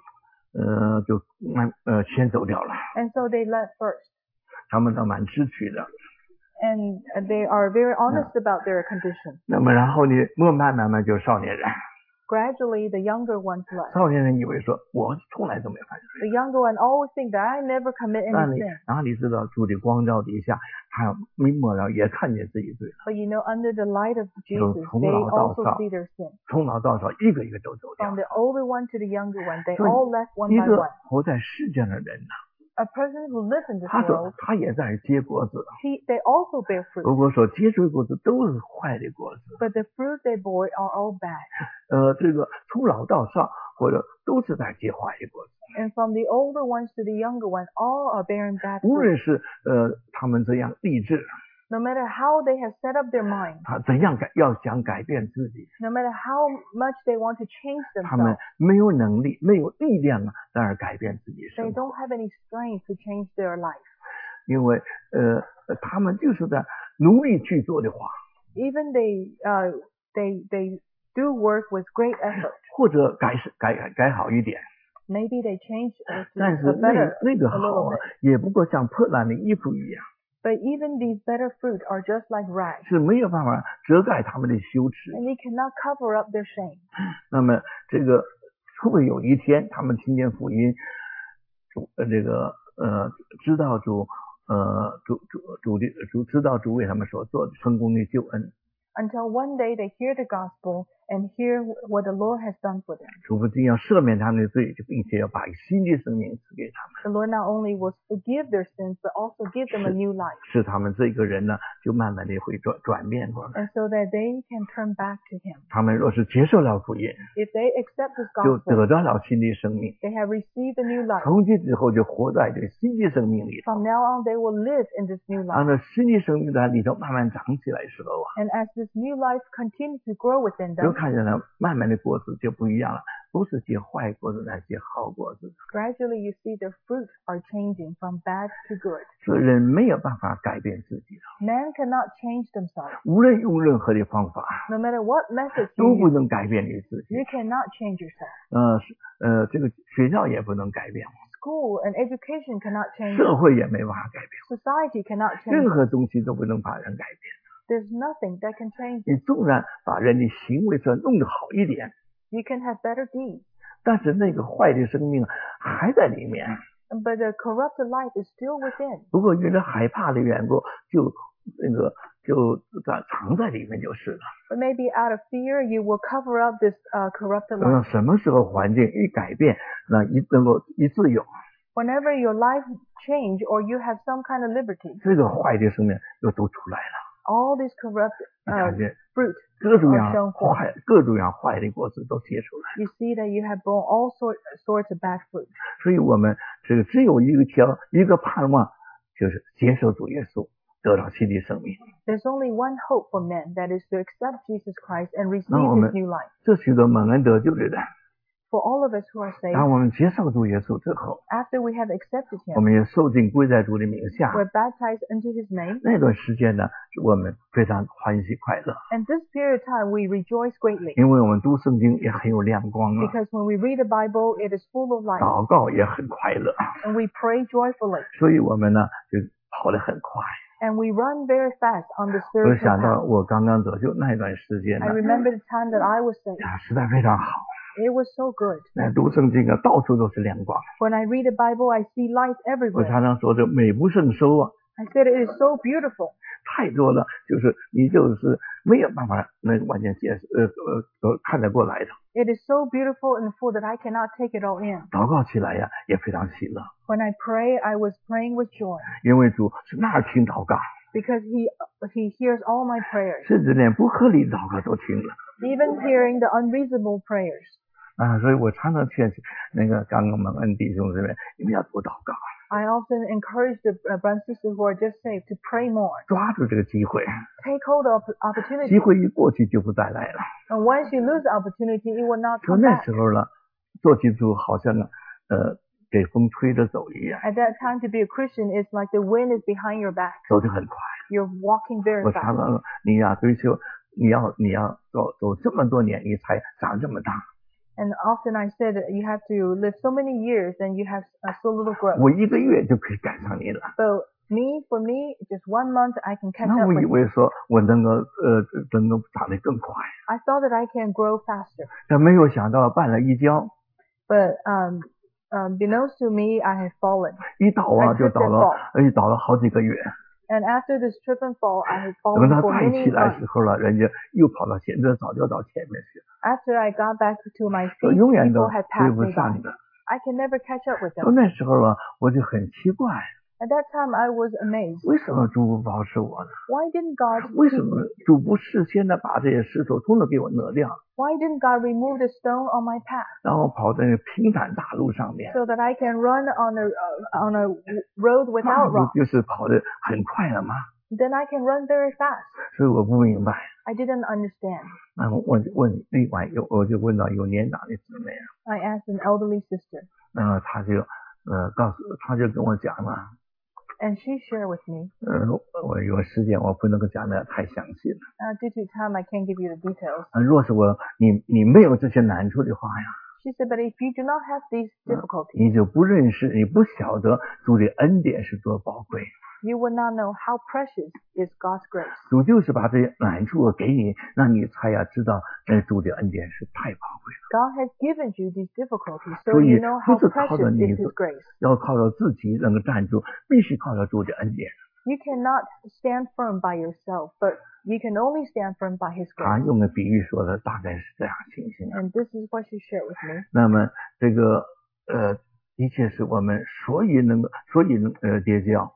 先走掉了， And so they left first. 他们倒蛮知趣的。 And they are very honest about their condition. 那么然后呢，慢慢就少年人， Gradually, the younger ones left. 少年人以为说我从来都没犯罪， The younger one always think that I never commit 那 any 你 sin. 哪里知道主的光照底下，他末了也看见自己罪了， But you know, under the light of Jesus, 从 they 老到 also 少 see their sin. 从老到少一个一个都走掉 From 了。 the older one to the younger one, they 所以 all left one 一 by 个 one. 活在世界的人呢， A person who lives in this 他说 world, 他也在结果子。 they also bear fruit. 如果说结出的果子都是坏的果子， But the fruit they bore are all bad. 这个从老到少或者都是在结坏的果子。 And from the older ones to the younger one, all are bearing bad 无 fruit. 论是他们怎样立志， No matter how they have set up their mind, 他怎样要想改变自己， no matter how much they want to change 他们 themselves, 没有能力、没有力量啊，在而改变自己 they 生活， don't have any strength to change their life. 因为他们就是在努力去做的话， Even they do work with great effort. 或者改好一点， Maybe they change it 但是 to better 那个 a 好 little 啊 bit.， 也不过像破烂的衣服一样， But even these better fruit are just like rags, 是没有办法遮盖他们的羞耻。 and they cannot cover up their shame. 那么这个，除非有一天他们听见福音，知道知道主为他们所做的成功的救恩， Until one day they hear the gospel and hear what the Lord has done for them. 主不仅要赦免他们的罪，并且要把新的生命赐给他们， The Lord not only will forgive their sins, but also give them a new life, 使他们这个人呢，就慢慢的会转变过来。 and so that they can turn back to Him. 他们若是接受了福音， If they accept this 就 gospel, 得到了新的生命， they have received a new life. 从今之后就活在这个新的生命里头。 From now on, they will live in this new 按 life. 照新的生命在里头慢慢长起来的时候啊， And as this new life continues to grow within 就 them, 看见了慢慢的果子就不一样了，不是结坏果子，乃结好果子。 gradually you see their fruits are changing from bad to good. 所以人没有办法改变自己的， Man cannot change themselves. 无论用任何的方法， No matter what methods 都 you 不 use, 能改变你自己。 you cannot change yourself. 这个学校也不能改变， School and education cannot change 社 you. 会也没办法改变， Society cannot change 任 you. 何东西都不能把人改变。 There's nothing that can change 你 you. 纵然把人的行为上弄得好一点， You can have better deeds, 但是那个坏的生命还在里面。 but the corrupted life is still within. 不过因为害怕的缘故，就藏在里面就是了。 But maybe out of fear, you will cover up this corrupted 等到 life. 什么时候环境一改变，那能够一自由， Whenever your life change or you have some kind of liberty, 这个坏的生命又都出来了。 all these corrupt 你看见 fruit, 各种样生活各种样坏的果子都结出来。 you see that you have borne all sorts of bad fruit. 所以我们这个只有一个盼望，就是接受主耶稣，得到新的生命。 There's only one hope for men, that is to accept Jesus Christ and receive 那我们 His new life. 这许多蒙恩得救的人， For all of us who are saved, 当我们接受主耶稣之后， after we have accepted 我 Him, 们也受尽归在主的名下。 we're baptized into His name. 那段时间呢，我们非常欢喜快乐， And this period of time, we rejoice greatly 因为我们读圣经也很有亮光啊， because when we read the Bible, it is full of light 祷告也很快乐， and we pray joyfully 所以我们呢就跑得很快。 and we run very fast on the 我 spiritual 想到 path. 我刚刚得救那段时间呢 I，remember the time that I was saved. 实在非常好。 It was so good. 那读圣经啊，到处都是亮光。 When I read the Bible, I see light 我 everywhere. 常常说这美不胜收啊， I said it is so beautiful. 太多了，就是你就是没有办法完全看得过来的。 It is so beautiful and full that I cannot take it all in. 祷告起来呀，也非常喜乐， When I pray, I was praying with joy 因为主是那儿听祷告， because He hears all my prayers, 甚至连不合理的祷告都听了。 even hearing the unreasonable prayers. 所以我常常劝那个刚刚蒙恩弟兄姊妹，你们要多祷告， I often encourage the brothers and sisters who are just saved to pray more. 抓住这个机会， Take hold of 机 opportunity. 会一过去就不再来了。 And once you lose the opportunity, it will not 说 come 那 back. 时候呢，做基督徒好像给风吹着走一样， At that time, to be a Christian is like the wind is behind your back. 走得很快。 You're walking very 我常 fast. 常你呀追求，你要走这么多年，你才长这么大。 And often I said that you have to live so many years and you have so little growth. 我一个月就可以赶上你了。 So for me, just 1 month I can catch 那 up 我 with 以 you. 为说我能够长得更快， I thought that I can grow faster. 但没有想到绊了一跤， But beknownst to me, I have fallen. 一倒啊 I 就 tripped 倒 and 了 fall.， 倒了好几个月。 And after this trip and fall, I have 等 fallen 他 for 再 many 起来 months. 时候了，人家又跑到前面，早就到前面去了， After I got back to my 说 feet, 永远都 people had 追 passed 不 me 上 by. 的。 I can never catch up with 说 them. 那时候啊，我就很奇怪， At that time, I was amazed. 为什么主不保守我呢？ Why didn't God 为什 keep 么 me? 主不事先的把这些石头通通给我挪掉， Why didn't God remove the stone on my path 然后跑在那平坦大路上面？ so that I can run on a road 那 without 不 rocks? 就是跑得很快了吗？ Then I can run very fast. 所以我不明白。 I didn't understand. 那我问另外我就问到有年长的姊妹， I asked an elderly sister, 他就跟我讲了， and she shared with me. 我有时间我不能够讲的太详细了。 Due to time, I can't give you the details. 若是你没有这些难处的话呀， She said, but if you do not have these difficulties, 你就不认识，你不晓得主的恩典是多宝贵。 you will not know how precious is God's grace. 主就是把这些难处给你，让你才要知道，主的恩典是太宝贵了。 God has given you these difficulties, so 所以 you know how 不是靠着 precious 你 is His grace. 要靠着自己能够站住，必须靠着主的恩典。 You cannot stand firm by yourself, but you can only stand firm by His 他 grace. 用的比喻说的大概是这样情形的。 And this is what she shared with me. 那么这个的确是我们所以跌跤，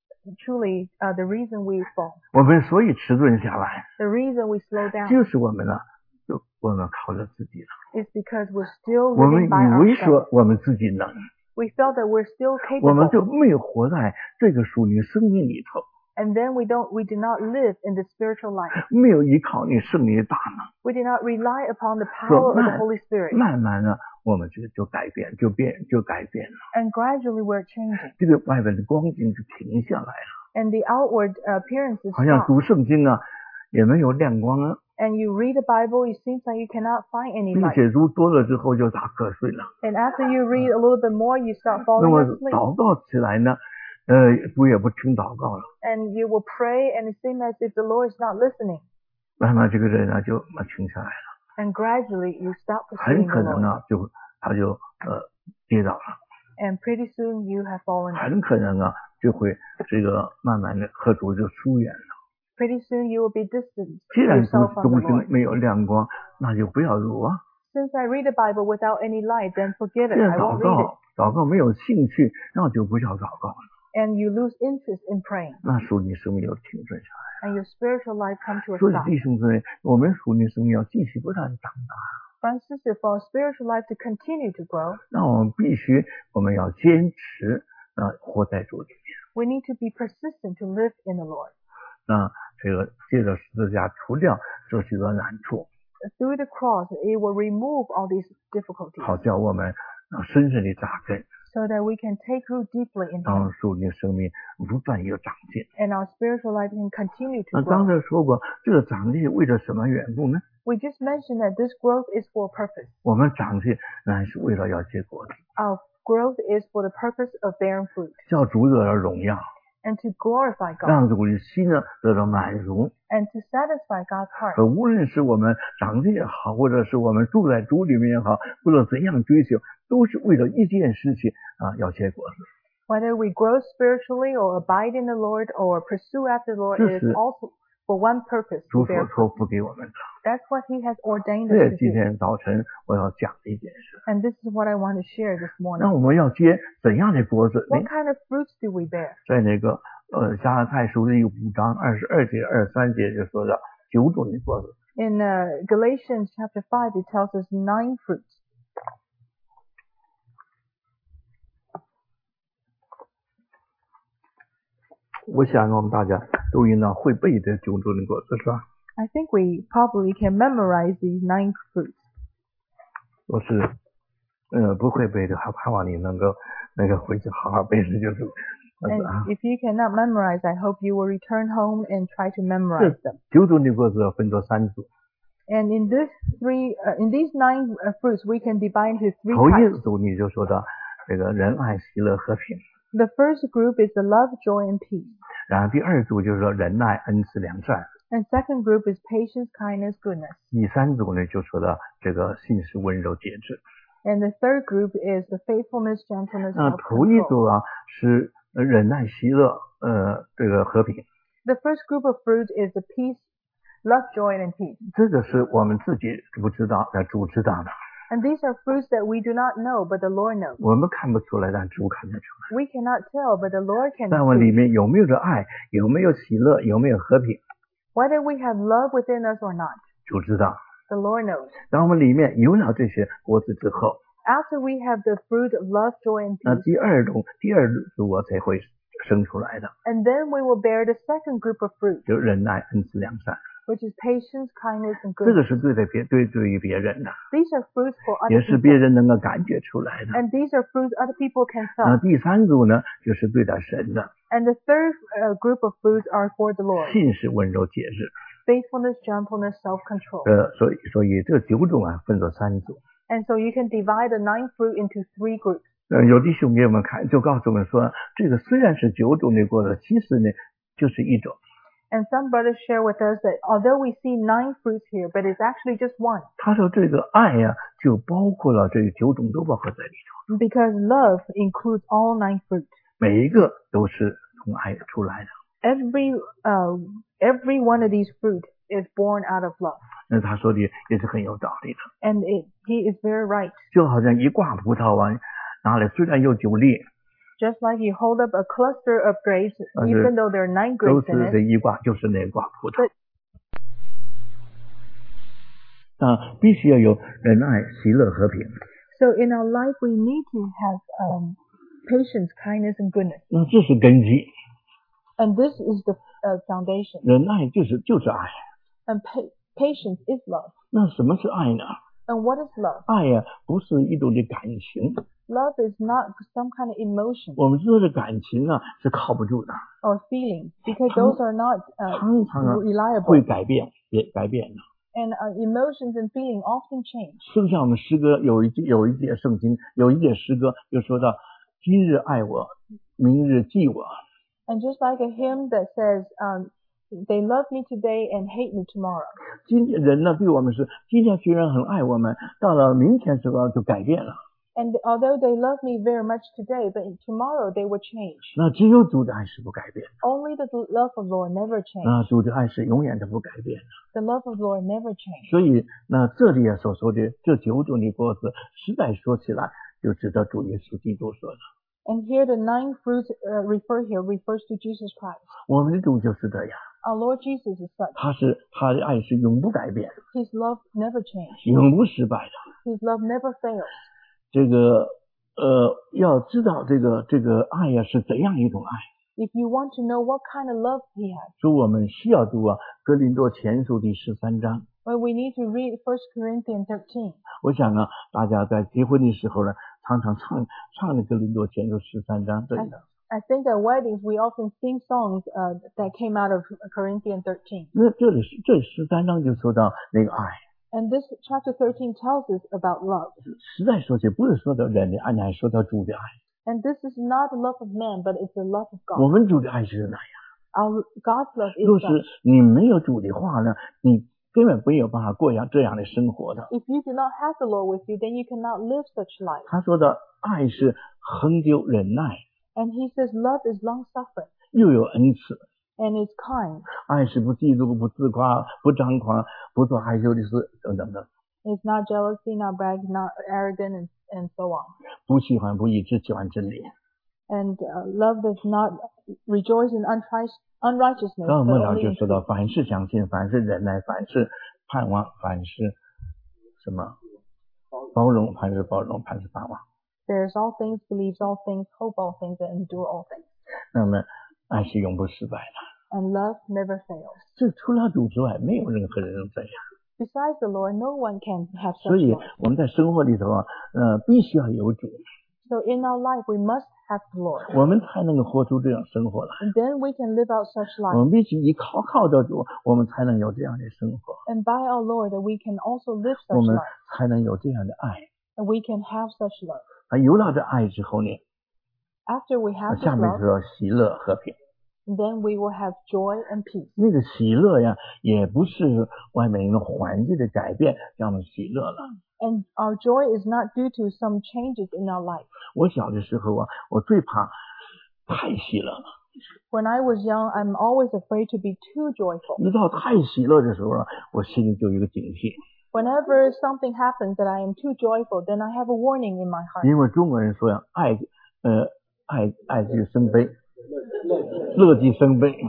Truly, the reason we fall, 我们所以迟钝下来， the reason we slow down, 就是我们靠着自己了。 is because we're still 我们 living 以 by 为 ourselves. 说我们自己能， We felt that we're still 我们 capable, 就没有活在这个属灵生命里头， and then we do not live in the spiritual life. 没有依靠你圣灵的大能， We do not rely upon the power of the Holy Spirit. 慢慢的我们就改变，就改变了。 And gradually we're changing. 这个外边的光景就停下来了， And the outward appearance is 好像 stopped. 读圣经啊，也没有亮光啊， And you read the Bible, it seems like you cannot find any 并 light. 且读多了之后就打瞌睡了。 And after you read a little bit more, you start 那 falling 么 asleep. 祷告起来呢，主也不听祷告了， And you will pray, and it seems as if the Lord is not listening. 慢慢这个人呢就停下来了， And gradually you stop 很 pursuing 可 the 能 Lord. 啊他就跌倒了， And pretty soon you have fallen. 很可能啊就会这个慢慢的和主就疏远了。 Pretty soon you will be distant 既然读 yourself from 读 the 经 Lord. 没有亮光，那就不要读啊。 Since I read the Bible without any light, then forget 既 it. 然 I 祷 won't read it. 告没有兴趣，那就不要祷告了。 And you lose interest in praying. 那属灵生命就停顿下来。 And your spiritual life comes to a 所以 stop. 弟兄姊妹，我们属灵生命要继续不断地长大， Brothers and sisters, for our spiritual life to continue to grow, 那我们要坚持活在主里面。 we need to be persistent to live in the Lord. 那这个借着十字架除掉这许多难处， Through the cross, it will remove all these difficulties 好叫我们深深地扎根， so that we can take root deeply in 让 Him 属灵生命不断有长进。 and our spiritual life can continue 那 to 刚 grow. 才说过，这个长进为了什么缘故呢？ We just mentioned that this growth is for a purpose. 我们长进乃是为了要结果子， Our growth is for the purpose of bearing fruit 叫主得到荣耀， and to glorify God 让主的心呢得到满足。 and to satisfy God's heart. 可无论是我们长进也好，或者是我们住在主里面也好，不论怎样追求，都是为了一件事情要结果子。 Whether we grow spiritually or abide in the Lord or pursue after the Lord, 这 it 是 is also for one purpose 主 to 所 bear 托 fruit. 付给我们的。 That's what He has ordained 这也 us to 今 do. 天早晨我要讲的一件事。 And this is what I want to share this 那 morning. 我们要结怎样的果子？ What kind of fruits do we bear? 在那个加拉太书的5章22节、23节就说到9种的果子。 In Galatians chapter 5, it tells us 9 fruits. 我想我们大家都应当会背这9种的果子，是吧？ I think we probably can memorize these 9 fruits. 若是不会背的，还盼望你能够回去好好背的，就是 And if you cannot memorize, I hope you will return home and try to memorize them. 9种的果子分作3组， And in these 9 fruits, we can divide into 3 头一 types. 组你就说到这个仁爱、喜乐、和平， The first group is the love, joy, and peace. 然后第2组就是说仁爱、恩慈、良善， And second group is patience, kindness, goodness. 第3组呢就说到这个信实、温柔、节制。 And the third group is the faithfulness, gentleness, 那头一 self-control. 组是忍耐、喜乐，这个和平， The first group of fruit is the peace, love, joy, and peace. 这个是我们自己不知道，主知道的， And these are fruits that we do not know, but the Lord knows. 我们看不出来，但主看得出来。 We cannot tell, but the Lord can 在我里 see. 面有没有这爱，有没有喜乐，有没有和平， Whether we have love within us or not, 主知道。 the Lord knows. 当我们里面有了这些果子之后， After we have the fruit of love, joy, and 那 peace, 第二组我才会生出来的， and then we will bear the second group of fruit, 就忍耐、恩慈、良善。 which is patience, kindness, and 这个 goodness. 是对于别人的， These are fruits for 也 other 是别 people. 人能够感觉出来的。 And these are fruits other people can 那 feel. 第3组呢，就是对待神的， And the third group of fruits are for the Lord. 信实、温柔、节制。 Faithfulness, gentleness, self-control. 所以这9种分作3组。 And so you can divide the 9 fruit into 3 groups. 有弟兄给我们看，就告诉我们说，这个虽然是9种的果子，其实呢就是一种。 And some brothers share with us that although we see 9 fruits here, but it's actually just one. 他说这个爱呀、就包括了这9种都包括在里头， Because love includes all 9 fruits. 每一个都是从爱出来的。 every one of these fruit is born out of love. 那他说的也是很有道理的。 And he is very right. 就好像一挂葡萄啊，拿来虽然有9粒， Just like you hold up a cluster of grapes, even though there are 9 都 grapes in 是这 it. 一挂就是那挂葡萄。必须要有仁爱、喜乐、和平。 So in our life, we need to have patience, kindness, and goodness. 那这是根基。 And this is the foundation. 仁爱就是爱。 And patience is love. 那什么是爱呢？ And what is love? 爱呀，不是一种的感情。 Love is not some kind of emotion 我们说的感情啊，是靠不住的， or feeling, because those are not 常常会 reliable. 改变的。 And emotions and feeling often change. 就像我们诗歌有一节圣经，有一节诗歌就说到：今日爱我，明日忌我。 And just like a hymn that says, they love me today and hate me tomorrow. 今天人呢，对我们是今天虽然很爱我们，到了明天时候就改变了。 And although they love me very much today, but tomorrow they will change. 那只有主的爱是不改变的。 Only the love of Lord never changes. 主的爱是永远都不改变的。 The love of Lord never changes. 所以那这里所说的这9种的果子，实在说起来就知道主耶稣基督说的。 And here the 9 fruits refers to Jesus Christ. 我们的主就是这样， Our Lord Jesus is such. 他的爱是永不改变， His love never changes. 永不失败的。 His love never fails. 这个要知道这个爱呀是怎样一种爱， If you want to know what kind of love he has, 所以我们需要读哥林多前书第13章。 well, we need to read 1 Corinthians 13. 我想大家在结婚的时候呢，常常唱的哥林多前书13章这里的。 I think at weddings we often sing songs that came out of Corinthians 13. 那这13章就说到那个爱， And this chapter 13 tells us about love. 实在说起不是说到人的爱，乃说到主的爱。 And this is not the love of man, but it's the love of 我 God. 们主的爱是那样。 Our God's love 若 is 是 such. 你没有主的话呢，你根本没有办法过这样的生活的。 If you do not have the Lord with you, then you cannot live such life. 他说的爱是恒久忍耐， And he says love is long-suffering 又有恩慈。 and is kind. 爱是不嫉妒、不自夸、不张狂、不做害羞的事等等的， It's not jealousy, not bragging, not arrogant, and so on. 不喜欢不义，只喜欢真理。 And love does not rejoice in unrighteousness, 刚我 but 们老 only 就 in 说到，凡事相信，凡事忍耐，凡事盼望，凡事什么包容，凡事包容，凡事盼望。 there's all things, believes all things, hope all things, and endure all things. 那么爱是永不失败的。 And love never fails. 这除了主之外，没有任何人能这样。 Besides the Lord, no one can have 所 such 以 love. 我们在生活里头必须要有主， So in our life, we must have the Lord. 我们才能够活出这样生活来。 And then we can live out such 我 life. 们必须靠着主，我们才能有这样的生活， And by our Lord, that we can also live 我 such 们 life. 才能有这样的爱。 And we can have such love. 有了这爱之后呢， After we have 下 this 面 love, 说喜乐和平。 then we will have joy and peace. 那个喜乐呀，也不是外面一个环境的改变让我们喜乐了。 And our joy is not due to some changes in our life. 我小的时候我最怕太喜乐了。 When I was young, I'm always afraid to be too joyful. 一到太喜乐的时候我心里就有一个警惕。 Whenever something happens that I am too joyful, then I have a warning in my heart. 因为中国人说呀，爱即生悲，乐即生悲。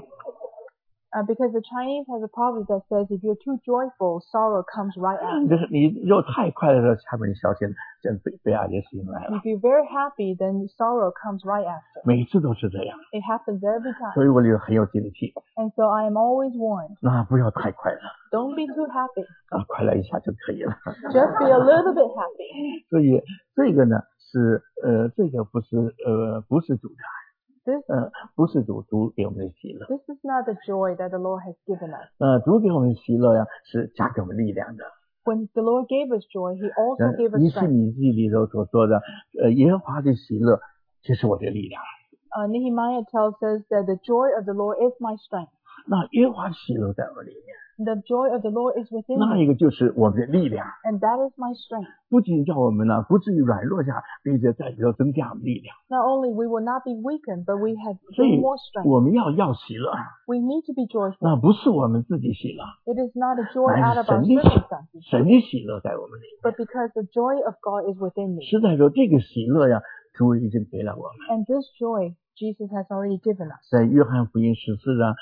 Because the Chinese has a proverb that says, if you're too joyful, sorrow comes right after. 就是你若太快乐的时候，下面你小心，这悲哀的事情来了。 If you're very happy, then sorrow comes right after. 每次都是这样， It happens every 所 time. 以我就很有警惕。 And so I am always warned, 那不要太快乐， don't be too happy. 快乐一下就可以了。 Just be a little bit happy. 所以这个呢是这个不是主的爱， This 不是主给我们的喜乐。 is not the joy that the Lord has given us. 主给我们的喜乐呀，是加给我们力量的。 When the Lord gave us joy, He also gave us 尼希 strength. 米记里头所说的，耶和华的喜乐就是我的力量。 Nehemiah tells us that the joy of the Lord is my strength. 那耶和华喜乐在我里面， The joy of the Lord is within 那 me, 一个就是我们的力量， and that is my strength. 不仅叫我们呢不至于软弱下，并且在里头增加我们力量。 Not only we will not be weakened, but we have 所以 gained more strength. 我们要喜乐， We need to be joyful. 那不是我们自己喜乐， It is not a joy 乃 out 是 of our 神的 circumstances, 神的喜乐在我们里面。 but because the joy of God is within me. 实在说，这个喜乐呀，主已经给了我们。 And this joy Jesus has already given us. 在约翰福音14章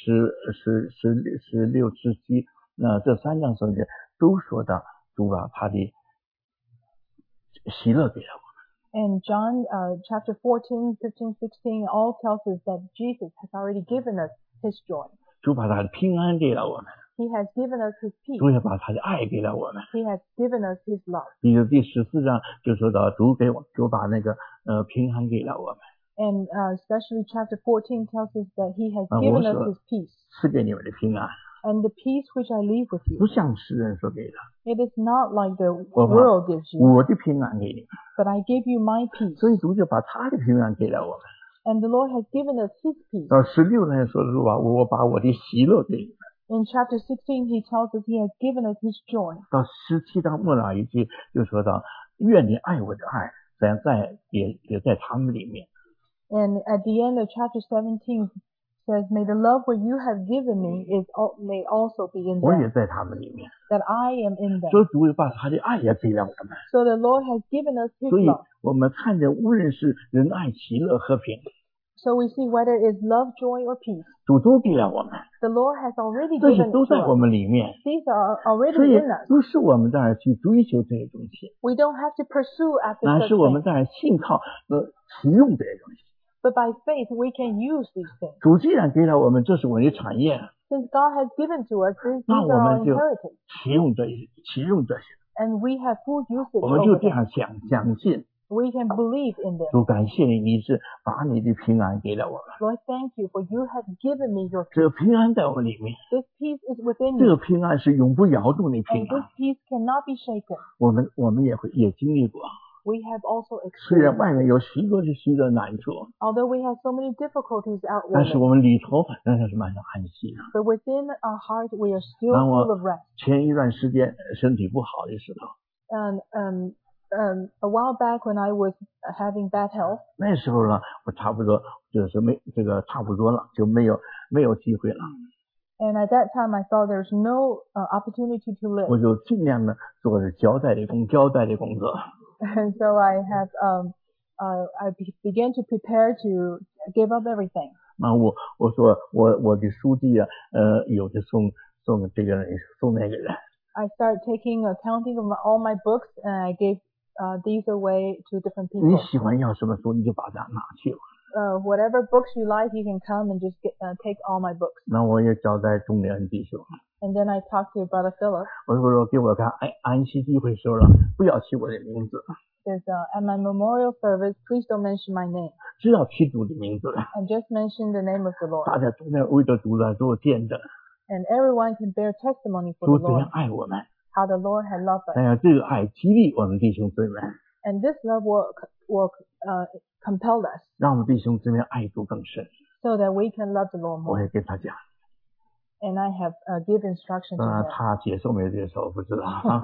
16、17，这3章圣经都说到主把他的喜乐给了我们。 And John chapter 14, 15, 16 all tells us that Jesus has already given us his joy. 主把他的平安给了我们， He has given us his peace. 主也把他的爱给了我们。 He has given us his love. 比如第14章就说到主把那个平安给了我们， And especially chapter 14 tells us that he has 我 given 所 us his peace. 赐给你们的平安， And the peace which I leave with you, 不像世人所给的， it is not like the 我把 world gives you, 我的平安给你们。 but I give you my peace. 所以主就把他的平安给了我们。 And the Lord has given us his peace. 到16呢说主啊，我把我的喜乐给你们。 In chapter 16, he tells us he has given us his joy. 到17章末了一句就说到，愿你爱我的爱，也在他们里面。 And at the end of chapter 17 says, may the love what you have given me may also be in 我也 them, 在他们里面。 that I am in them. 所以主也把他的爱也给了我们。 So the Lord has given us his 所以 love. 我们看见无论是仁爱、喜乐、和平， So we see whether it's love, joy, or peace. 主都给了我们， The Lord has already 这些 given 都 it to 在我 us. 们里面。 These are already 所以 in us. 不是我们在那儿去追求这些东西， We don't have to pursue after 乃 such 是我们 things. 在那儿信靠启用这些东西。 But by faith, we can use these things. 主既然给了我们，这是我的产业， Since God has given to us, these 那 are 我 our 们就 inheritance. 启用这些，启用这些， And we have full usage 我们就 over 这 them. 样相信。 We can believe in them. 主感谢你，你是把你的平安给了我们， Lord, thank you for you have given me your 这 peace. 个平安在我们里面， This peace is within 这 me. 个平安是永不摇动的 And 平 this 安。 peace cannot be shaken. 我们也经历过， We have also 虽然 experienced. 外面有许多的难处， Although we have so many difficulties 但是 outwardly, 我们里头仍然是满足安息的。 but within our heart we are still 当我 full of rest. 前一段时间身体不好的时候， And a while back when I was having bad health, 那时候呢，我差不多就是差不多了，就没有机会了， and at that time I thought there's no opportunity to 我 live. 就尽量的做着交代的工作。 And so I have began to prepare to give up everything. 那我说我的书记啊，有的送这个人，送那个人。 I started taking accounting of all my books, and I gave these away to different 你 people. 喜欢要什么书，你就把它拿去吧。 Whatever books you like, you can come and just take all my books. 那我也交代中联弟兄， And then I talked to Brother Philip. 我说给我看安息聚会时候了，不要提我的名字， Says at my memorial service, please don't mention my name, 只要提主的名字， and just mention the name of the Lord. 大家都在为着主来做见证， And everyone can bear testimony for 主 the 怎样 Lord, 爱我们， how the Lord had loved us. 但要这个爱激励我们弟兄姊妹， And this love will compel us 让我们弟兄姊妹爱主更深。 so that we can love the Lord 我 more. 也跟他讲， And I have give instruction to him. 他接受没接受不知道。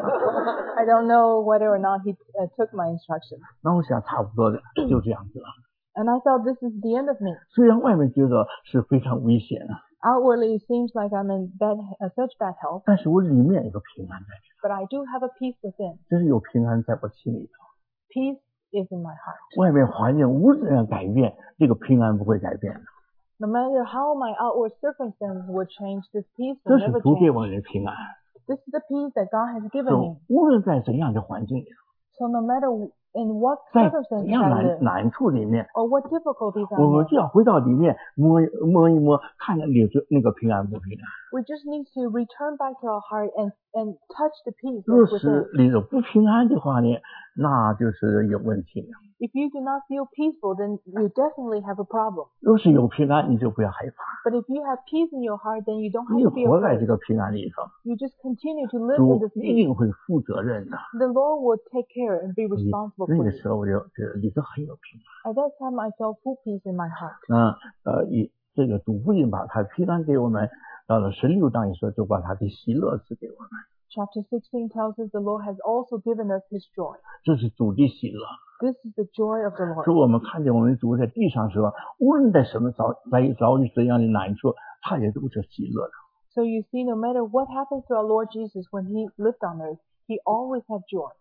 I don't know whether or not he took my instruction. 那我想差不多的就这样子了。 And I thought this is the end of me. 虽然外面觉得是非常危险啊， Outwardly, it seems like I'm in such bad health, 但是我里面有个平安在这， but I do have a peace within. 真是有平安在我心里头。 Peace is in my heart. 外面环境无怎样改变，这个平安不会改变的。 No matter how my outward circumstances would change, this peace 这 will 是 never 主给 change. 我的平安。 This is the peace that God has given 就 me. 无论在怎样的环境里， So no matter in what 在怎 circumstances 样 I live 难处里面， or what difficulties 我 I'm 们 in, 就要回到里面摸一摸，看看里头那个平安不平安。 we just need to return back to our heart and touch the peace 若 that's 是 within. 里头不平安的话呢，那就是有问题了。 If you do not feel peaceful, then you definitely have a problem. 若是有平安，你就不要害怕， But if you have peace in your heart, then you don't 你 have to be 活在 afraid. 这个平安里头， You just continue to live in 主 this 一 peace. 定会负责任的。 The Lord will take care and be responsible 那 for 个 you. 时候我就觉得里头很有平安。 At that time, I felt full peace in my heart. 这个主不仅把他平安给我们， 到了16章也说，就把他的喜乐赐给我们。 Chapter 16 tells us the Lord has also given us His joy. 这是主的喜乐。 This is the joy of the Lord. 所以我们看见我们主在地上时候，无论在什么遭遇怎样的难处，他也都是喜乐的。 So you see, no matter what happens to our Lord Jesus when He lived on earth, He always had joy.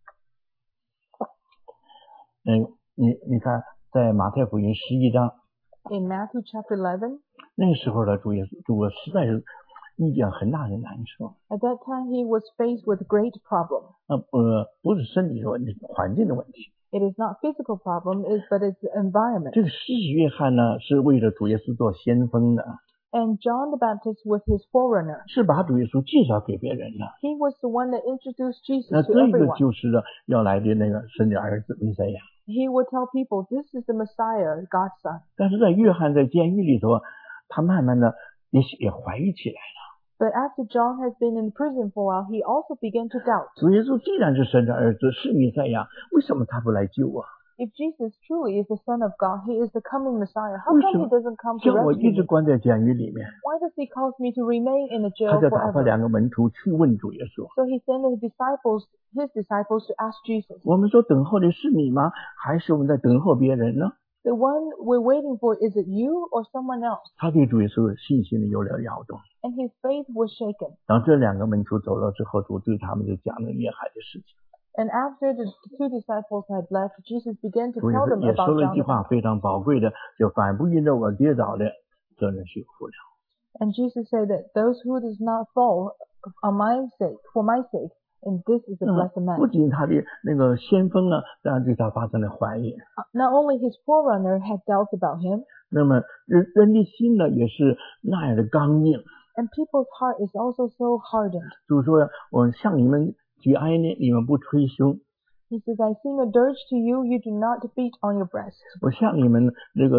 你看，在马太福音11章， In Matthew chapter 11, 那个时候的主实在是遇见很大的难处。 at that time He was faced with great problem. 不是身体的问题，环境的问题。 It is not physical problem, but it's the environment. 这个施洗约翰呢，是为了主耶稣做先锋的， And John the Baptist was his forerunner. 是把主耶稣介绍给别人的。 He was the one that introduced 那 Jesus to 这个 everyone. 就是要来的那个神的儿子弥赛亚。 He would tell people, this is the Messiah, God's son. 但是在约翰在监狱里头，他慢慢的也怀疑起来了。 But after John has been in prison for a while, he also began to doubt. 主耶稣既然是神的儿子，是弥赛亚，为什么他不来救啊？ If Jesus truly is the Son of God, He is the coming Messiah. How come He doesn't come to 叫我 rescue 一直 me? 关在监狱里面。 Why does He cause me to remain in the 他 jail 就打发 forever? 2个门徒去问主耶稣。 So He sent His disciples to ask Jesus. 我们说等候的是你吗？还是我们在等候别人呢？ The one we're waiting for, is it you or someone else? 他对主耶稣的信心有了摇动。 And his faith was shaken. 当这2个门徒走了之后，主对他们就讲了灭海的事情。 And after the two disciples had left, Jesus began to 主耶 tell 稣 them 也说 about 了一 John 句 the 话 Baptist. 非常宝贵的，就凡不因着我跌倒的，这人是有福了。 And Jesus said that those who does not fall on my sake, for my sake, and this is a blessed 不 man. 仅他的那个先锋呢，当然对他发生了怀疑， Not only his forerunner had doubts about him, 那么人的心呢也是那样的刚硬。 and people's heart is also so hardened. 主说：“我向你们举哀呢，你们不捶胸； He says, I sing a dirge to you, you do not beat on your breast. 我向你们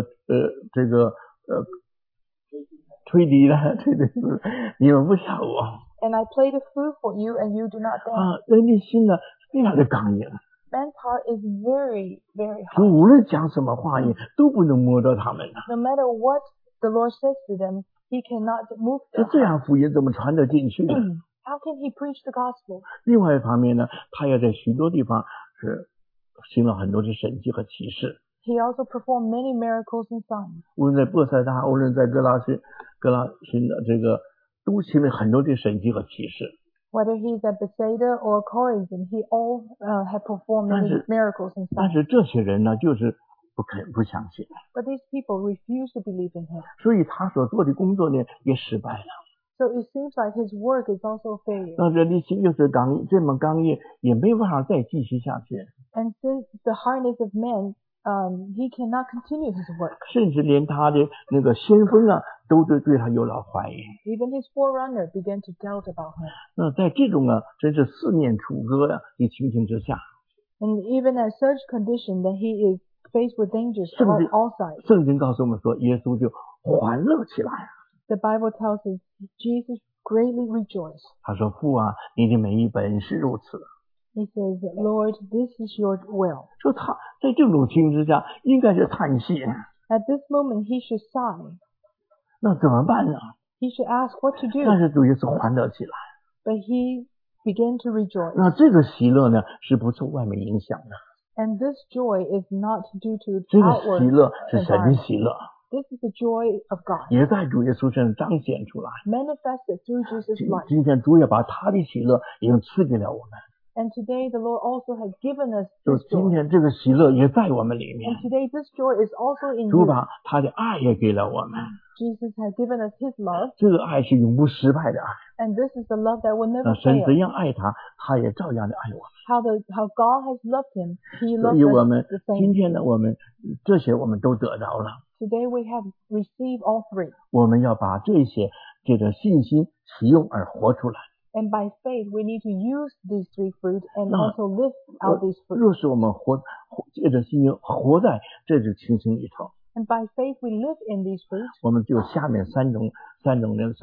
吹笛的，吹的是你们不笑我。” And I play the flute for you, and you do not dance. 人的心呢非常的刚硬， Man's heart is very, very 主 hard. 无论讲什么话语都不能摸到他们了。 No matter what the Lord says to them, He cannot move 就 them. 这样福音怎么传得进去呢？ How can He preach the gospel? 另外一方面呢，他也在许多地方是行了很多的神迹和奇事。 He also performed many miracles and signs. 无论在波塞大，无论在格拉逊的这个，都行了很多的神迹和奇事。 Whether he's at Bethsaida or Chorazin, he all had performed many miracles and 但 signs. 是这些人呢，就是不相信， But these people refused to believe in him. 所以他所做的工作呢也失败了。 So it seems like his work is also a failure. 那人的心就是这么刚硬，也没办法再继续下去， And since the hardness of man, he cannot continue his work. 甚至连他的那个先锋啊，都对他有了怀疑。 Even his forerunner began to doubt about him. 那在这种真是四面楚歌的情形之下， And even at such condition that he is faced with dangers on all sides. 圣经告诉我们说，耶稣就欢乐起来。 The Bible tells us Jesus greatly rejoiced. 他说：“父啊，你的美意本是如此。” He says, Lord, this is your will. 说他在这种情形之下，应该是叹息。 At this moment, he should sigh. 那怎么办呢？ He should ask what to do. 但是主耶稣欢乐起来。 But he began to rejoice. 那这个喜乐呢，是不受外面影响的。 And this joy is not due to 这个 outward 喜乐是神的 environment. 喜乐， This is the joy of God, 也在主耶稣身上彰显出来。 manifested through Jesus' 今 life. 今天主也把他的喜乐已经赐给了我们， And today the Lord also has given us 就 this 今 joy. 天这个喜乐也在我们里面 And。today this joy is also in 主 you. 把他的爱也给了我们， Jesus has given us his love, 这个爱是永不失败的爱。 and this is the love that will 那 never 神 fail. 怎样爱他，他也照样的爱我们。 How God has loved him, he 所 loved 以我们 us the 今 same. 天呢，我们这些我们都得着了。 Today we have received all three. 我们要把这些借着信心启用而活出来。 And by faith, we need to use these three fruits and No. also live out these fruits. 若是我们借着信心活在这种情形里头， And by faith, we live in these fruits. 我们就下面三种的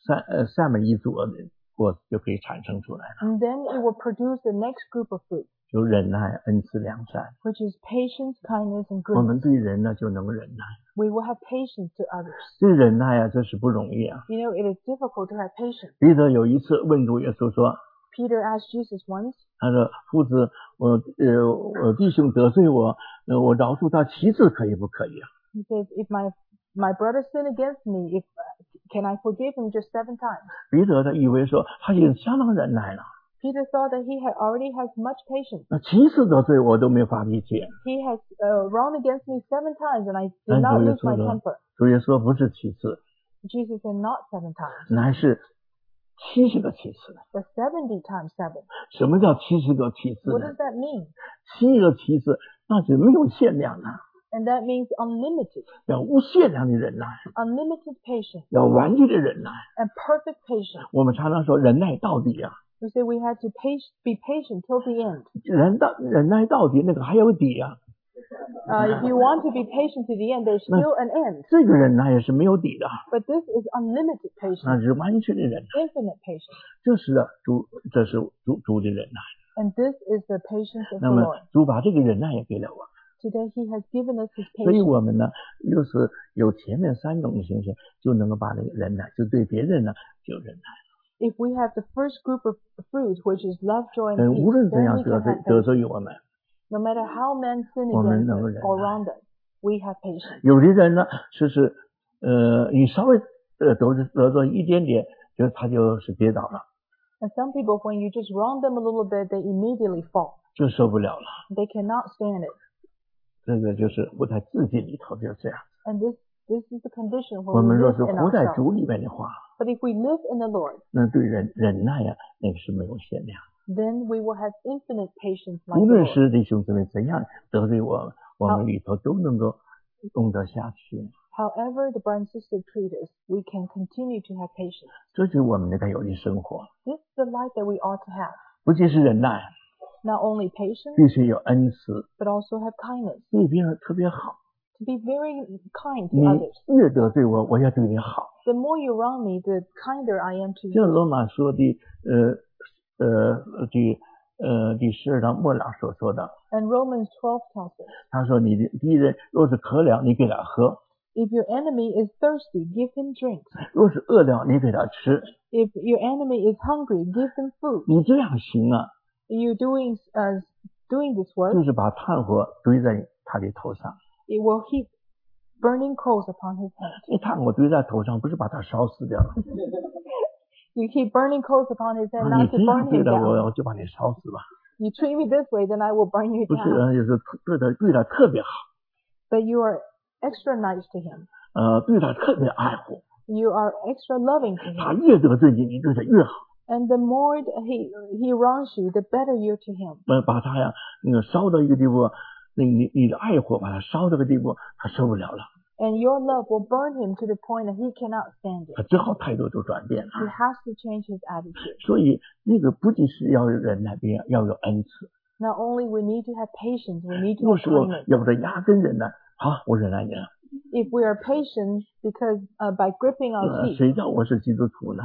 三面一组的果子就可以产生出来了。 And then it will produce the next group of fruits. 有忍耐、恩慈、良善。 which is patience, kindness, and 我们 goodness. 对人呢就能忍耐。 We will have patience to others. 这忍耐啊，这是不容易啊。 You know, it is difficult to have patience. 彼得有一次问主耶稣说， Peter asked Jesus once, 他说夫子，我弟兄得罪我，我饶恕他7次可以不可以啊？ he says, if my brother sin against me, can I forgive him just 7 times? 彼得他以为说他已经相当忍耐了， Peter thought that he already has much patience. 那7次得罪我都没有发脾气。 He has wronged against me 7 times, and I 但 did not 主耶 lose 稣 my 说， temper. 主耶稣说不是7次， Jesus said not 7 times, 乃是70个7次。 but 70 times 7. 什么叫70个7次 What 呢 does that mean? ？7个7次那是没有限量的， And that means unlimited, 要无限量的忍耐， unlimited patience, 要完全的忍耐。 and perfect patience. 我们常常说忍耐到底啊， We say we have to be patient till the end. 忍耐到底那个还有底啊， If you want to be patient to the end, there's still an end. 这个忍耐也是没有底的， But this is unlimited 那 patience, 是完全的忍耐。 infinite patience. 这是主的忍耐。 And this is the patience of 那 the 么 Lord. 主把这个忍耐也给了我， Today he has given us his 所以 patience. 我们呢，又是有前面3种的形式，就能够把那个忍耐，就对别人呢就忍耐。 If we have the first group of fruit, which is love, joy, and 无 peace, 论怎 then 样 we 得 can 罪 have 得 patience. 罪于我们， No matter how men sin 我们 against 能够 us 忍 or 耐。 wrong us, we have patience. 有的人呢，你稍微得罪一点点，他就是跌倒了， And some people, when you just wrong them a little bit, they immediately fall. 就受不了了。 They cannot stand it. 这个就是活在自己里头就这样。 And this is the condition 我 when 们 we 若 live 是 in 活在 ourselves. 主里面的话， But if we live in the Lord, 那对忍耐呀，那个是没有限量。 then we will have infinite patience like 无 the 论 Lord. 是弟兄姊妹怎样得罪我们，我们里头都能够供得下去。 However the brother and sister treat us, we can continue to have patience. 这就是我们那个有的生活， This is the life that we ought to have. 不仅是忍耐， Not only patience, 必须有恩慈， but also have kindness. 对别人特别好。 To be very kind to 你 others. 越得罪我，我要对你好。 The more you wrong me, the kinder I am to 像 you. 罗马书第12章末了所说的， And Romans 12 tells us, 他说你的敌人若是渴了，你给他喝； if your enemy is thirsty, give him drink. 若是饿了，你给他吃。 If your enemy is hungry, give them food. 你这样行啊， You doing this work, 就是把炭火堆在他的头上。 it will heap burning coals upon his head. 这炭火堆在头上，不是把他烧死掉了。 You keep burning coals upon his head, 你 not to 这样 burn 对 him 待 down. 我就把你烧死吧。 You treat me this way, then I will burn you 不是， down. 就是对他特别好， But you are extra nice to him. 对他特别爱护。 You are extra loving to 他 him. 越得罪你，你对他越好。 And the more he wrongs you, the better you're to him. 把他呀那个烧到一个地步，你的爱火把他烧到个地步，他受不了了， And your love will burn him to the point that he cannot stand it. 他只好态度就转变了。 He has to change his attitude. 所以那个不仅是要有忍耐，别要有恩慈。 Not only we need to have patience, we need to 若 have 是我 kindness. 有着压根忍耐，好，我忍耐你了。 If we are patient, because by gripping our teeth, 谁叫我是基督徒呢？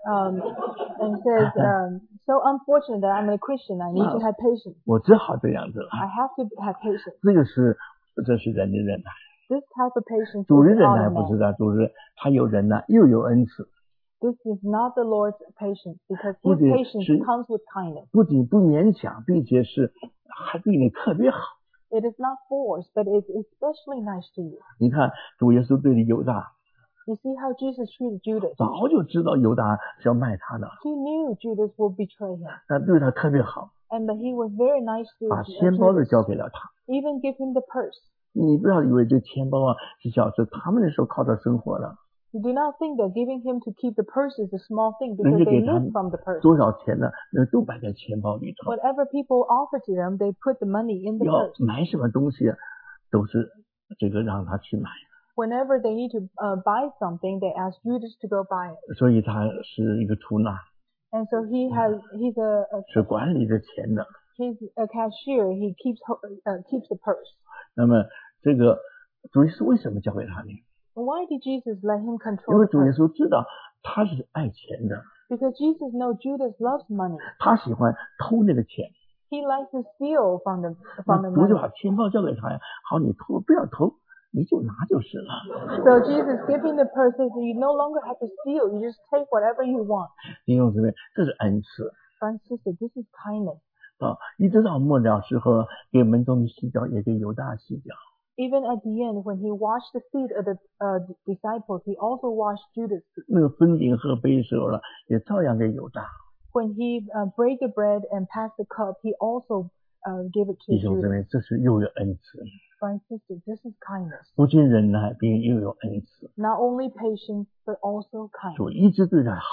and says, so unfortunate that I'm a Christian, I need to have patience. 我只好这样子了。 I have to have patience. 这是人的忍耐。 This type of patience 主人 is 忍 not 耐 a 不是 man. 的，主人他有忍耐又有恩慈， This is not the Lord's patience, because 不 his 仅 patience 是 comes with kindness. 不仅不勉强，并且是还对你特别好。 It is not forced, but it's especially nice to you. 你看主耶稣对的犹大， You see how Jesus treated Judas. 早就知道犹大是要卖他的， He knew Judas would betray him, 但对他特别好， and that he was very nice to 把钱包子 Judas, 交给了他。 even give him the purse. 你不要以为这钱包啊是小事，他们那时候靠着生活了， You do not think that giving him to keep the purse is a small thing, 人 because 家 they 给他 live from the purse. 多少钱呢？那都摆在钱包里头。 Whatever people offer to them, they put the money in the 要 purse. 买什么东西，都是这个让他去买， Whenever they need to buy something, they ask Judas to go buy it. 所以他是一个出纳， And so he's 是管理着钱的。 a cashier. He keeps the purse. 那么这个主耶稣为什么交给他呢？ Why did Jesus let him 因 control 为 the 主耶 purse? 稣知道他是爱钱的， Because Jesus knows Judas loves money. 他喜欢偷那个钱， He likes to steal from the 那主就 money. 把钱包交给他呀，好，你偷不要偷，你就拿就是了。 So Jesus giving the purse says you no longer have to steal. You just take whatever you want. 弟兄姊妹，这是恩赐 Friend, sister, this is kindness. 啊！一直到末了时候，给门中的洗脚，也给犹大洗脚。 Even at the end, when he washed the feet of the disciples, he also washed Judas' feet. 那个分饼和杯时候了，也照样给犹大。 When he break the bread and pass the cup, he also gave it to 弟兄姊 Judas. 妹，这是又有恩赐， Friend, sister, this is kindness. 不仅忍耐，并又有恩赐。 Not only patience, but also 主 kindness. 一直对他好，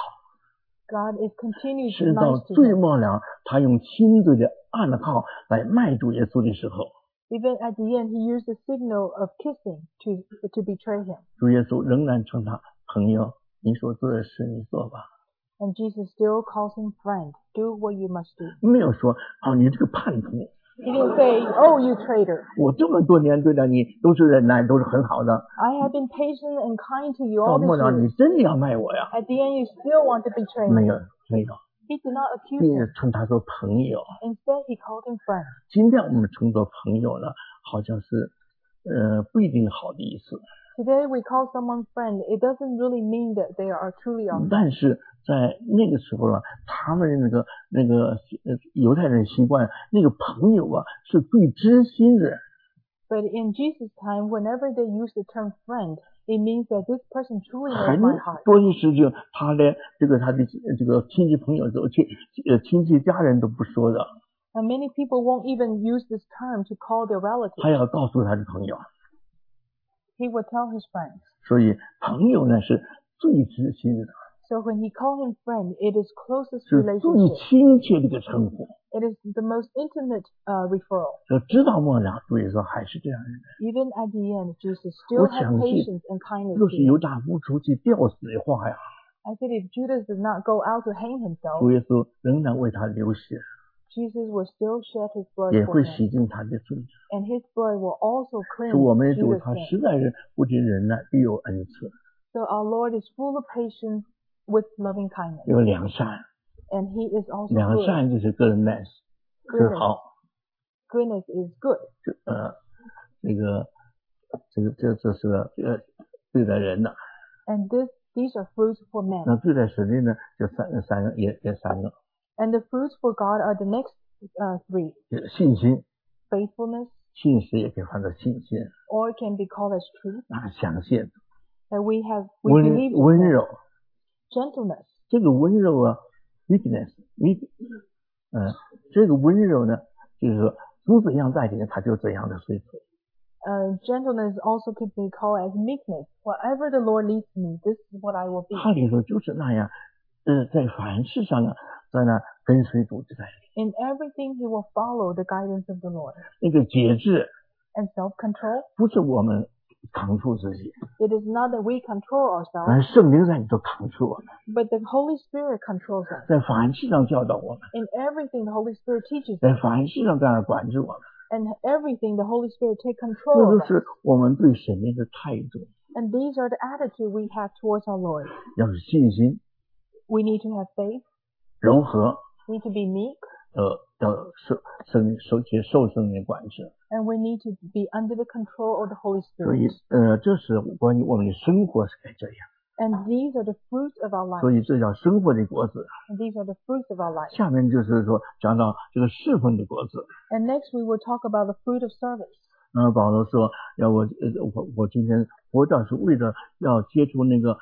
God is continuing to 直 be 到 nice to 最 him. 末了，他用亲自的暗号来卖主耶稣的时候， Even at the end, he used the signal of kissing to betray him. 主耶稣仍然称他朋友，你所做的事你做吧， And Jesus still calls him friend. Do what you must do. 没有说啊你这个叛徒， He didn't say, oh, you traitor. 我这么多年对待你都是忍耐，都是很好的， I have been patient and kind to you 到 all 末 these 了你 years. 真的要卖我呀？ At the end, you still want to betray 没 me. 有，没有， He did not accuse 并 him. 且称他做朋友。 Instead, he called him friend. 今天我们称作朋友呢，好像是不一定好的意思。 Today, we call someone friend. It doesn't really mean that they are truly our friend. 但是在那个时候呢，他们那个犹太人习惯，那个朋友啊是最知心的。 But in Jesus' time, whenever they use the term friend, it means that this person truly 很 knows my heart. 多的事情，他的他的这个亲戚朋友都亲戚家人都不说的， And many people won't even use this term to call their 他 relatives. 要告诉他的朋友。 He would tell his friends. 所以朋友呢是最知心的， So when he called him friend, it is closest 是最 relationship. 亲切的一个称呼。 It is the most intimate referral. 就知道末了，主耶稣还是这样的人。 Even at the end, Jesus still 我 had 相信 patience and kindness. 若 to 是 him. 犹大不出去吊死的话呀， I said if Judas did not go out to hang himself, 主耶稣仍然为他流血， Jesus will still shed his blood 也 for 会 him. 洗净他的罪。 And his blood will also 是 cleanse 我们的主， Judas' 他 sin. 实在是不仅忍耐，必有恩赐， So our Lord is full of patience with loving kindness. 有良善。 And he is also 良 good. 善就是 goodness， 是 Goodness. 好。 Goodness is good. 这是对待人的。 And these are fruits for men. 那对待神的呢，就三个也三个， And the fruits for God are the next three. 信心， Faithfulness, 信实也可以换作信心， or it can be called as truth. 那相信， That we believe in 温 him. 柔， Gentleness. 这个温柔啊 ，weakness， 这个温柔呢，就是说主怎样带领，他就怎样的随从。 Gentleness also could be called as meekness. Whatever the Lord leads me, this is what I will be. 他里头就是那样，在凡事上呢，在那跟随主之带领， In everything, he will follow the guidance of the Lord. 那个节制 And self-control, 不是我们扛住自己， it is not that we control 而 ourselves, 是圣灵在里头扛住我们， but the Holy Spirit controls us. 在凡事上教导我们， In everything, the Holy Spirit teaches us. 在凡事上在那管制我们， And everything, the Holy Spirit take 这 control 就 of us. 是我们对神的一个态度， And these are the attitude we have towards our Lord. 要有信心、 We need to have faith. 柔和， We need to be meek. 要受圣灵的管制。 And we need to be under the control of the Holy 所以 Spirit. 这是关于我们的生活是该这样， And these are the fruits of our 所 life. 以这叫生活的果子。 And these are the fruits of our life. 下面就是说讲到这个侍奉的果子。 And next we will talk about the fruit of service. 保罗说，我今天活着是为了要接触那个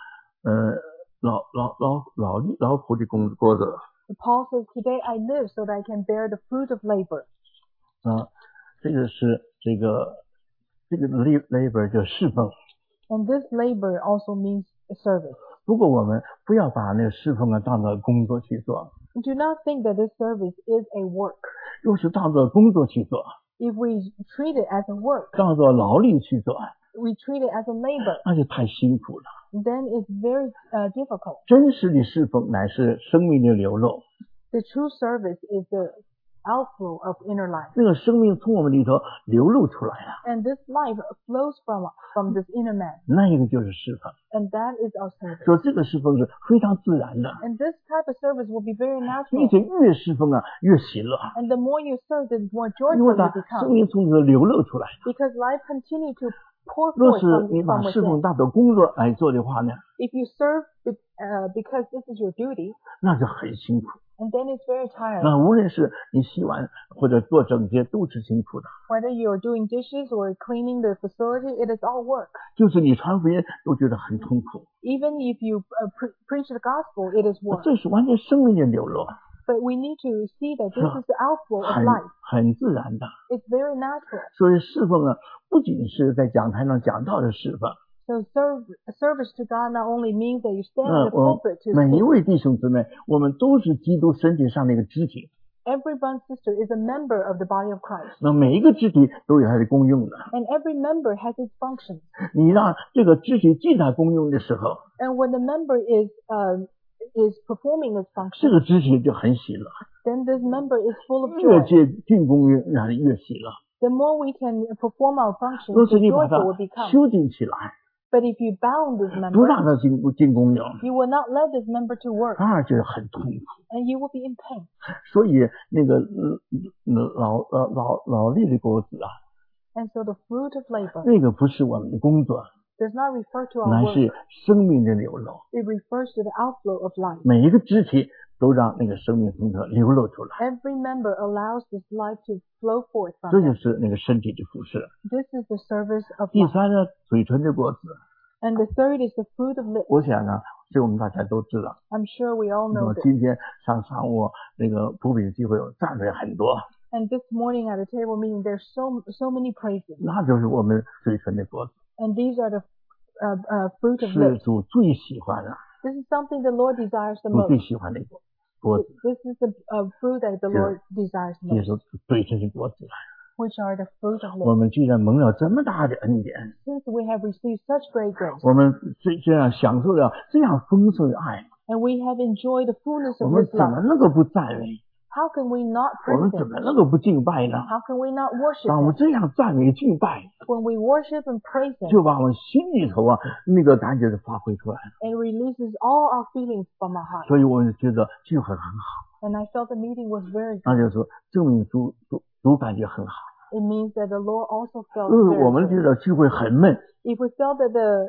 劳苦的果子。 Paul says, today I live so that I can bear the fruit of labor. 这个是这个 labor 就侍奉。 And this labor also means service. 不过我们不要把那个侍奉当作工作去做。 Do not think that this service is a work. 若是当作工作去做， If we treat it as a work, 当作劳力去做， we treat it as a labor, 那就太辛苦了。 then it's very difficult. 真实的侍奉乃是生命的流露， The true service is the outflow of inner life. 那个生命从我们里头流露出来了， And this life flows from this inner man. 那一个就是释放。 And that is our service. 说这个释放是非常自然的， And this type of service will be very 并 natural. 且越释放越喜乐， And the more you serve, the more 因为 joyful 它 you 生 become. 命从里头流露出来。 Because life continue to pour 若 forth 是你 from 把释放 within. 当作工作来做的话呢， If you serve because this is your duty, 那就很辛苦。 and then it's very tiring. 那无论是你洗碗或者做整洁，都是辛苦的。 Whether you're doing dishes or cleaning the facility, it is all work. 就是你传福音都觉得很痛苦， Even if you preach the gospel, it is work. 这是完全生命的流露， But we need to see that this is the outflow of 很 life. 很自然的。 It's very natural. 所以侍奉呢，不仅是在讲台上讲道的侍奉， So service to God not only means that you stand in the 我 pulpit to 每一 speak. 位弟兄姊妹，我们都是基督身体上的一个肢体， Every brother and sister is a member of the body of Christ. 那每一个肢体都有它的功用的。 And every member has its functions. 你让这个肢体尽它功用的时候， And when the member is performing its 这 function, 个肢体就很喜乐， then this member is full of 越 joy. 接近功用，让人越喜乐。 The more we can perform our functions, 若 the 是你把它 joyful we become. 修紧起来， But if you bound this 不 member, 让它进功用， you will not let this member to work, 反而觉得很痛苦。 and you will be in pain. 所以那个劳力的果子啊， And so the fruit of labor 那个不是我们的工作， does not refer to our 乃 work. 是生命的流露。 It refers to the outflow of life. 每一个肢体都让那个生命从它流露出来， Every member allows this life to flow forth 这 from 就 them. 是那个身体的服饰。 This is the service of 第 life. 三呢，嘴唇的果子， And the third is the fruit of lips. 我想呢，这我们大家都知道。 I'm sure we all 那 know 么 this. 今天上午那个普比的机会，赞美很多， And this morning at the table meeting, there's so many praises. 那就是我们嘴唇的果子， And these are the fruit of 是 lips. 主最喜欢的， This is something the Lord desires the 主最 most. 喜欢的果子， This is the fruit that the Lord desires the 也 most, 是嘴唇的果子。 which are the fruit of 我 lips. 们既然蒙了这么大的恩典， Since we have received such great grace, 我们这样享受了这样丰盛的爱， and we have enjoyed the fullness 我 of 们 His 怎么 love, 能够不赞美？ how can we not 我们 praise 怎 Him? 么能够不敬拜呢？ How can we not worship 当我们 Him? 这样赞美敬拜， When we worship and praise Him, 就把我们心里头那个感觉就发挥出来了。 it releases all our feelings from our heart. 所以我们觉得聚会很好， And I felt the meeting was very good. 那就是说证明主感觉很好。 It means that the Lord also felt 如果 very 我们 good. 觉得聚会很闷， If we felt that the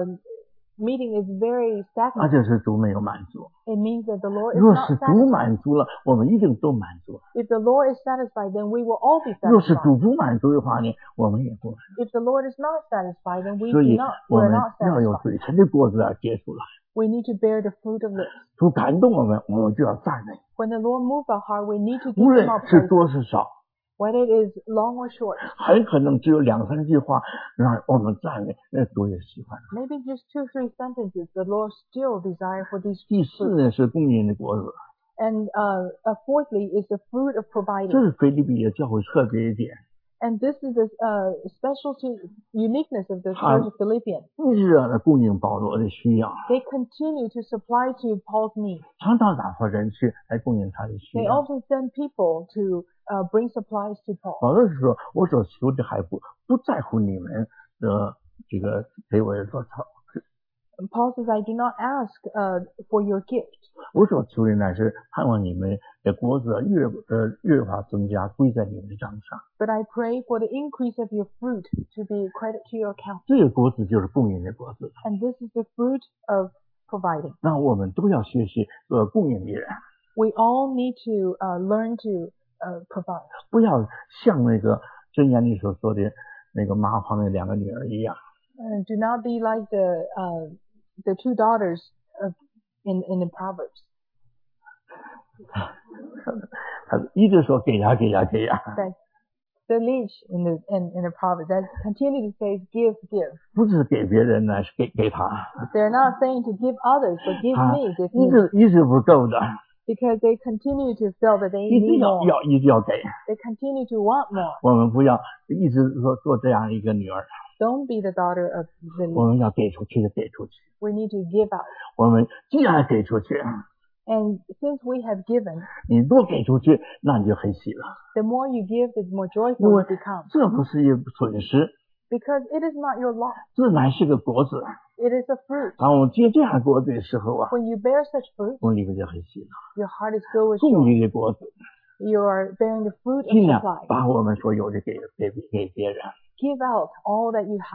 meeting is very 那 stagnant, 就是主没有满足。 it means that the Lord is 若 not 是主 satisfied. 满足了，我们一定都满足； If the Lord is satisfied, then we will all be 若是 satisfied. 主不满足的话呢，我们也不满 If the Lord is not satisfied, then 足。 we 所 do 以 not, 我 we're 们 not 要有 satisfied. 嘴唇的果子来结出来。 We need to bear the fruit of lips. 主感动我们，我们就要赞美， When the Lord moves our heart, we need to give 无 Him 论 our 是 praise. 多是少， Whether it is long or short, 很可能只有2-3句话让我们赞美，那主也喜欢。 maybe just 2-3 sentences, the Lord still desire for these 第四 fruits. 呢是供应的果子， And fourthly is the fruit of 这 providing. 是腓立比的教会特别一点。 And this is the specialty, uniqueness of the Hi. Church of Philippians. 一直的供应保罗的需要， They continue to supply to Paul's needs. 常常打发人去来供应他的需 They 要。 often send people to bring supplies to Paul. 保罗是说：“我所求的还不在乎你们的这个给我所操， And Paul says, I do not ask for your gift. 我所求的乃是盼望你们的果子越发增加，归在你们的账上。 But I pray for the increase of your fruit to be credit to your account. 这个果子就是供应的果子。 And this is the fruit of providing. 那我们都要学习做供应的人， We all need to learn to provide. 不要像那个箴言里所说的那个马旁的2个女儿一样。 And do not be like the 2 daughters in the Proverbs. 他一直说给呀给呀给呀， That the leech in the Proverbs that continue to say give, give. 不是给别人呢，是给他。 They're not saying to give others, but give 他 me, give 一 me. 直不够的， Because they continue to feel that they 一直 need more. 一直要给。 They continue to want more. 我们不要一直说做这样一个女儿， Don't be the daughter of the 我 leech. 们要给出去就给出去。 We need to give out. 我们既然给出去， And since we have given, 你多给出去，那你就很喜乐， the more you give, the more 因 joyful 为 you become. 这不是一个损失， Because it is not your loss. 这乃是个果子。 It is a fruit. 当我们结这样果子的时候啊， When you bear such fruit, 我们里面就很喜乐。 your heart is filled with 种 joy. 一个果子， You are bearing the fruit of 尽量 supply. 把我们所有的给别人， Give out all that you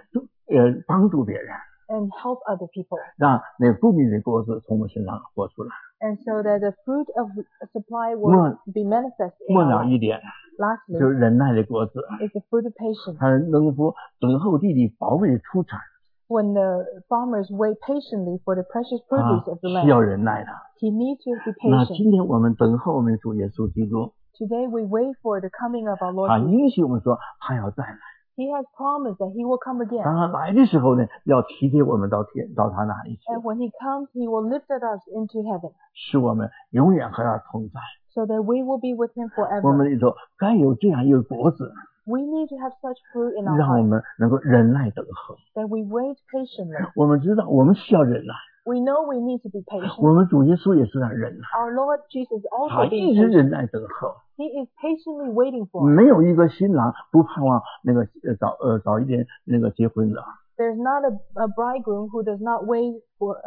have 帮助别人， and help other people. 让那不明的果子从我们身上活出来。 And so that the fruit of supply 末 will be manifest in 末 our 了 life. 一点， Lastly, 就是忍耐的果子， is the fruit of patience. 它能否等候地里宝贝的出产 When the farmers wait patiently for the precious 啊 produce of the， 需要 land, 忍耐的。 he needs to be 那 patient. 今天我们等候我们的主耶稣基督， Today we wait for the coming of our 他 Lord Jesus. 应许我们说他要再来。 He has promised that he will come again. 当他来的时候呢，要提接我们到他那里去， And when he comes, he will lift us into heaven 使我们永远和他同在。 so that we will be with him 我 forever. 们里头该有这样一个果子， We need to have such fruit in our 让我 hearts 们能够忍耐等候。 that we wait patiently. 我们知道我们需要忍耐， We know we need to be patient. 我们主耶稣也是在忍耐， Our Lord Jesus 他 also 一 being 直 patient. 忍耐等候。 He is patiently waiting for us. 没有一个新郎不盼望那个早一点那个结婚的。 There's not a bridegroom who does not wait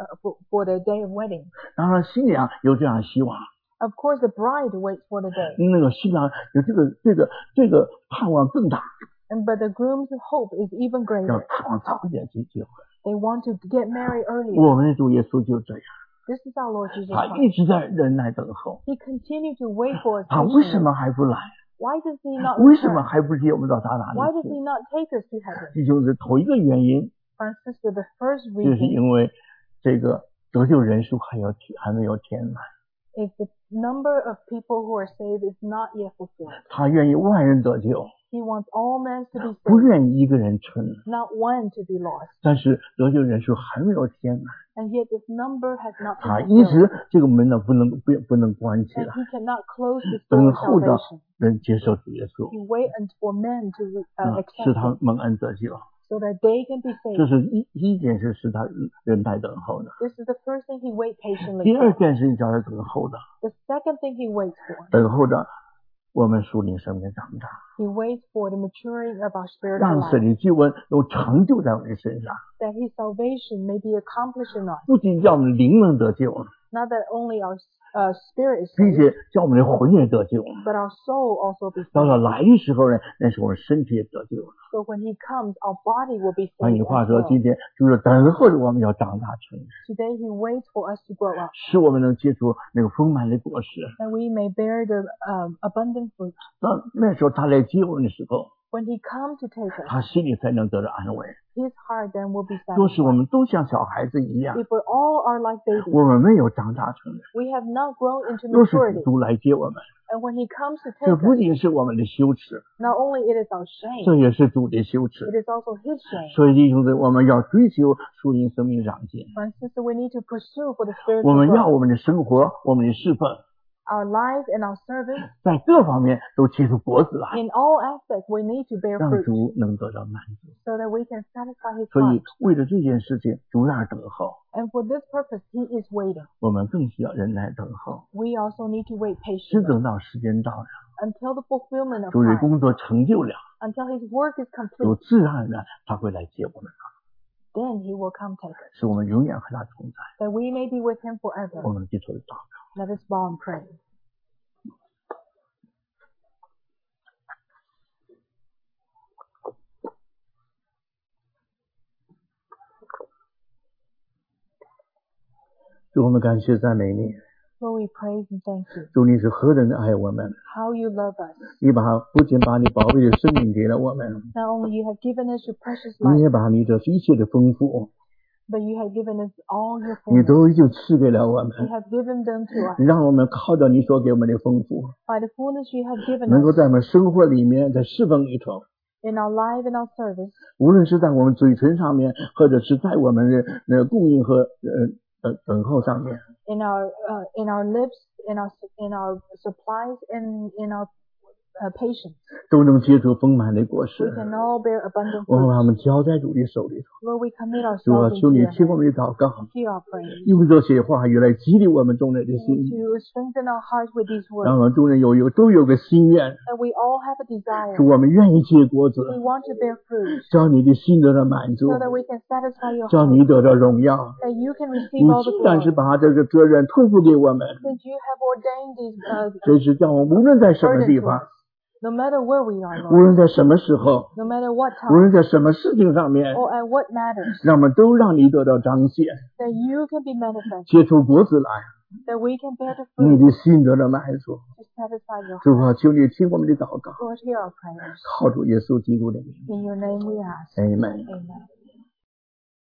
for the day of wedding. 当然新娘有这样希望， Of course, the bride waits for the day, 那个新郎有这个盼望更大， but the groom's hope is even 要 greater. 盼望早一点去结婚。 They want to get married earlier. 我们的主耶稣就这样， This is our Lord Jesus 他 Christ. 一直在忍耐等候。 He continued to wait for us 他为什 patiently. 么还不来？ Why does he not 为什么 return? 还不接我们到他那 Why does 里 he 去？ not take us to heaven? 弟兄是头一个原因， My sister, the first 就是 reason 因为这个得救人数还没有填满， is the number of people who are saved is not yet fulfilled. 他愿意万人得救， He wants all men to be 不 saved, 愿意一个人存。 not one to be lost. 但是得救人数还没有填满， And yet this number has not 他 been 一 fulfilled. 直这个门呢不能关起 And 来， he cannot close the 等 door of 候着 salvation. 人接受主耶稣， He wait for men to 使 accept 他 him 蒙恩得救。 so that they can be 这 saved. 是一件事使他忍耐等候的。 This is the first thing he wait patiently 第二 for. 件事情叫他等候的， The second thing he waits for, 等候着我们属灵生命长大， he waits for the maturing of our spiritual 让神 life, 的救恩有成就在我们身上， that his salvation may be accomplished in us. 不仅叫我们灵能得救， Not that only our spirit is 并 saved, 且叫我们的魂也得救。 but our soul also be 到 saved. 了来的时候呢，那是我们身体也得救。 So when he comes, our body will be 换 saved 句话 as 说， well. 今天就是等候着我们要长大成人， Today he waits for us to grow up, 使我们能结出那个丰满的果实。 that we may bear the abundant fruit. 那时候他来接我们的时候， When he comes to take us, 他心里才能得到安慰。 his heart then will be 若是我 satisfied. 们都像小孩子一样， If we all are like babies, 我们没有长大成人。 we have not grown into 若是 maturity. 主来接我们， And when he comes to 这 take 不 us, 仅是我们的羞耻， not only it is our shame, 这也是主的羞耻。 it is also his shame. 所以弟兄姊妹，我们要追求属灵生命长进， My sister, we need to pursue for the 我 spiritual 们要 growth. 我们的生活、我们的侍奉， Our life and our service, 在各方面都结出果子来， in all aspects, we need to bear 让 fruit 主能得到满足。 so that we can satisfy his 所 heart. 以为了这件事情，主在那儿等候， And for this purpose, he is waiting. 我们更需要忍耐等候， We also need to wait 直 patiently 等到时间到了， until the fulfillment of 主的 time, 工作成就了， until his work is 主 complete. 自然而然他会来接我们， Then he will come take us, 使我们永远和他同在。 that we may be with him 我 forever. 们低头的祷告。 Let us bow and pray. 主，我们感谢赞美你， Lord, we praise and thank you. 主你是何等的爱我们， How you love us. 你不仅把你宝贝的生命给了我们， Not only you have given us your precious 你 life, 也把你这一切的丰富， but you have given us all your 你 fullness. 都已经赐给了我们， You have given them to us. 让我们靠着你所给我们的丰富， By the fullness you have given 能够 us 在我们生活里面，在侍奉里头， in our life and our service, 无论是在我们嘴唇上面，或者是在我们的供应和等候上面， in our lips, in our supplies, and in our patience. 都能结出丰满的果 We 实。 can all bear abundant 我们把 fruit. 我们交在主的手里头。 Lord, we commit 主啊， ourselves 求 into 你 your 听我 hands. 们的祷告， Hear our prayers. 用这些话语来激励我们众人的 And 心， to strengthen our hearts with these 让 words. 我们众人都有个心愿， That we all have a desire. 主我们愿意结果子， We want to bear fruit. 叫你的心得到满足， So that we can satisfy your 叫 heart. 你得到荣耀。 That you can 你 receive all the 既然是 glory. 把这个责任托付给我们， Since you have ordained these, 这是叫我们无论在什么地 burden to 方， us. No matter where we are, 无 Lord. 论在什么时候， No matter what 无 time. 论在什么事情上面， Or at what matters. 让我们都让你得到彰显， That you can be manifested. 结出果子来， That we can bear the 你 fruit 的心得到满足。 to satisfy your 主 heart. 啊，求你听我们的祷告， Lord, hear our prayers. 靠主耶稣基督的名 In your name we ask. ，Amen。 Amen.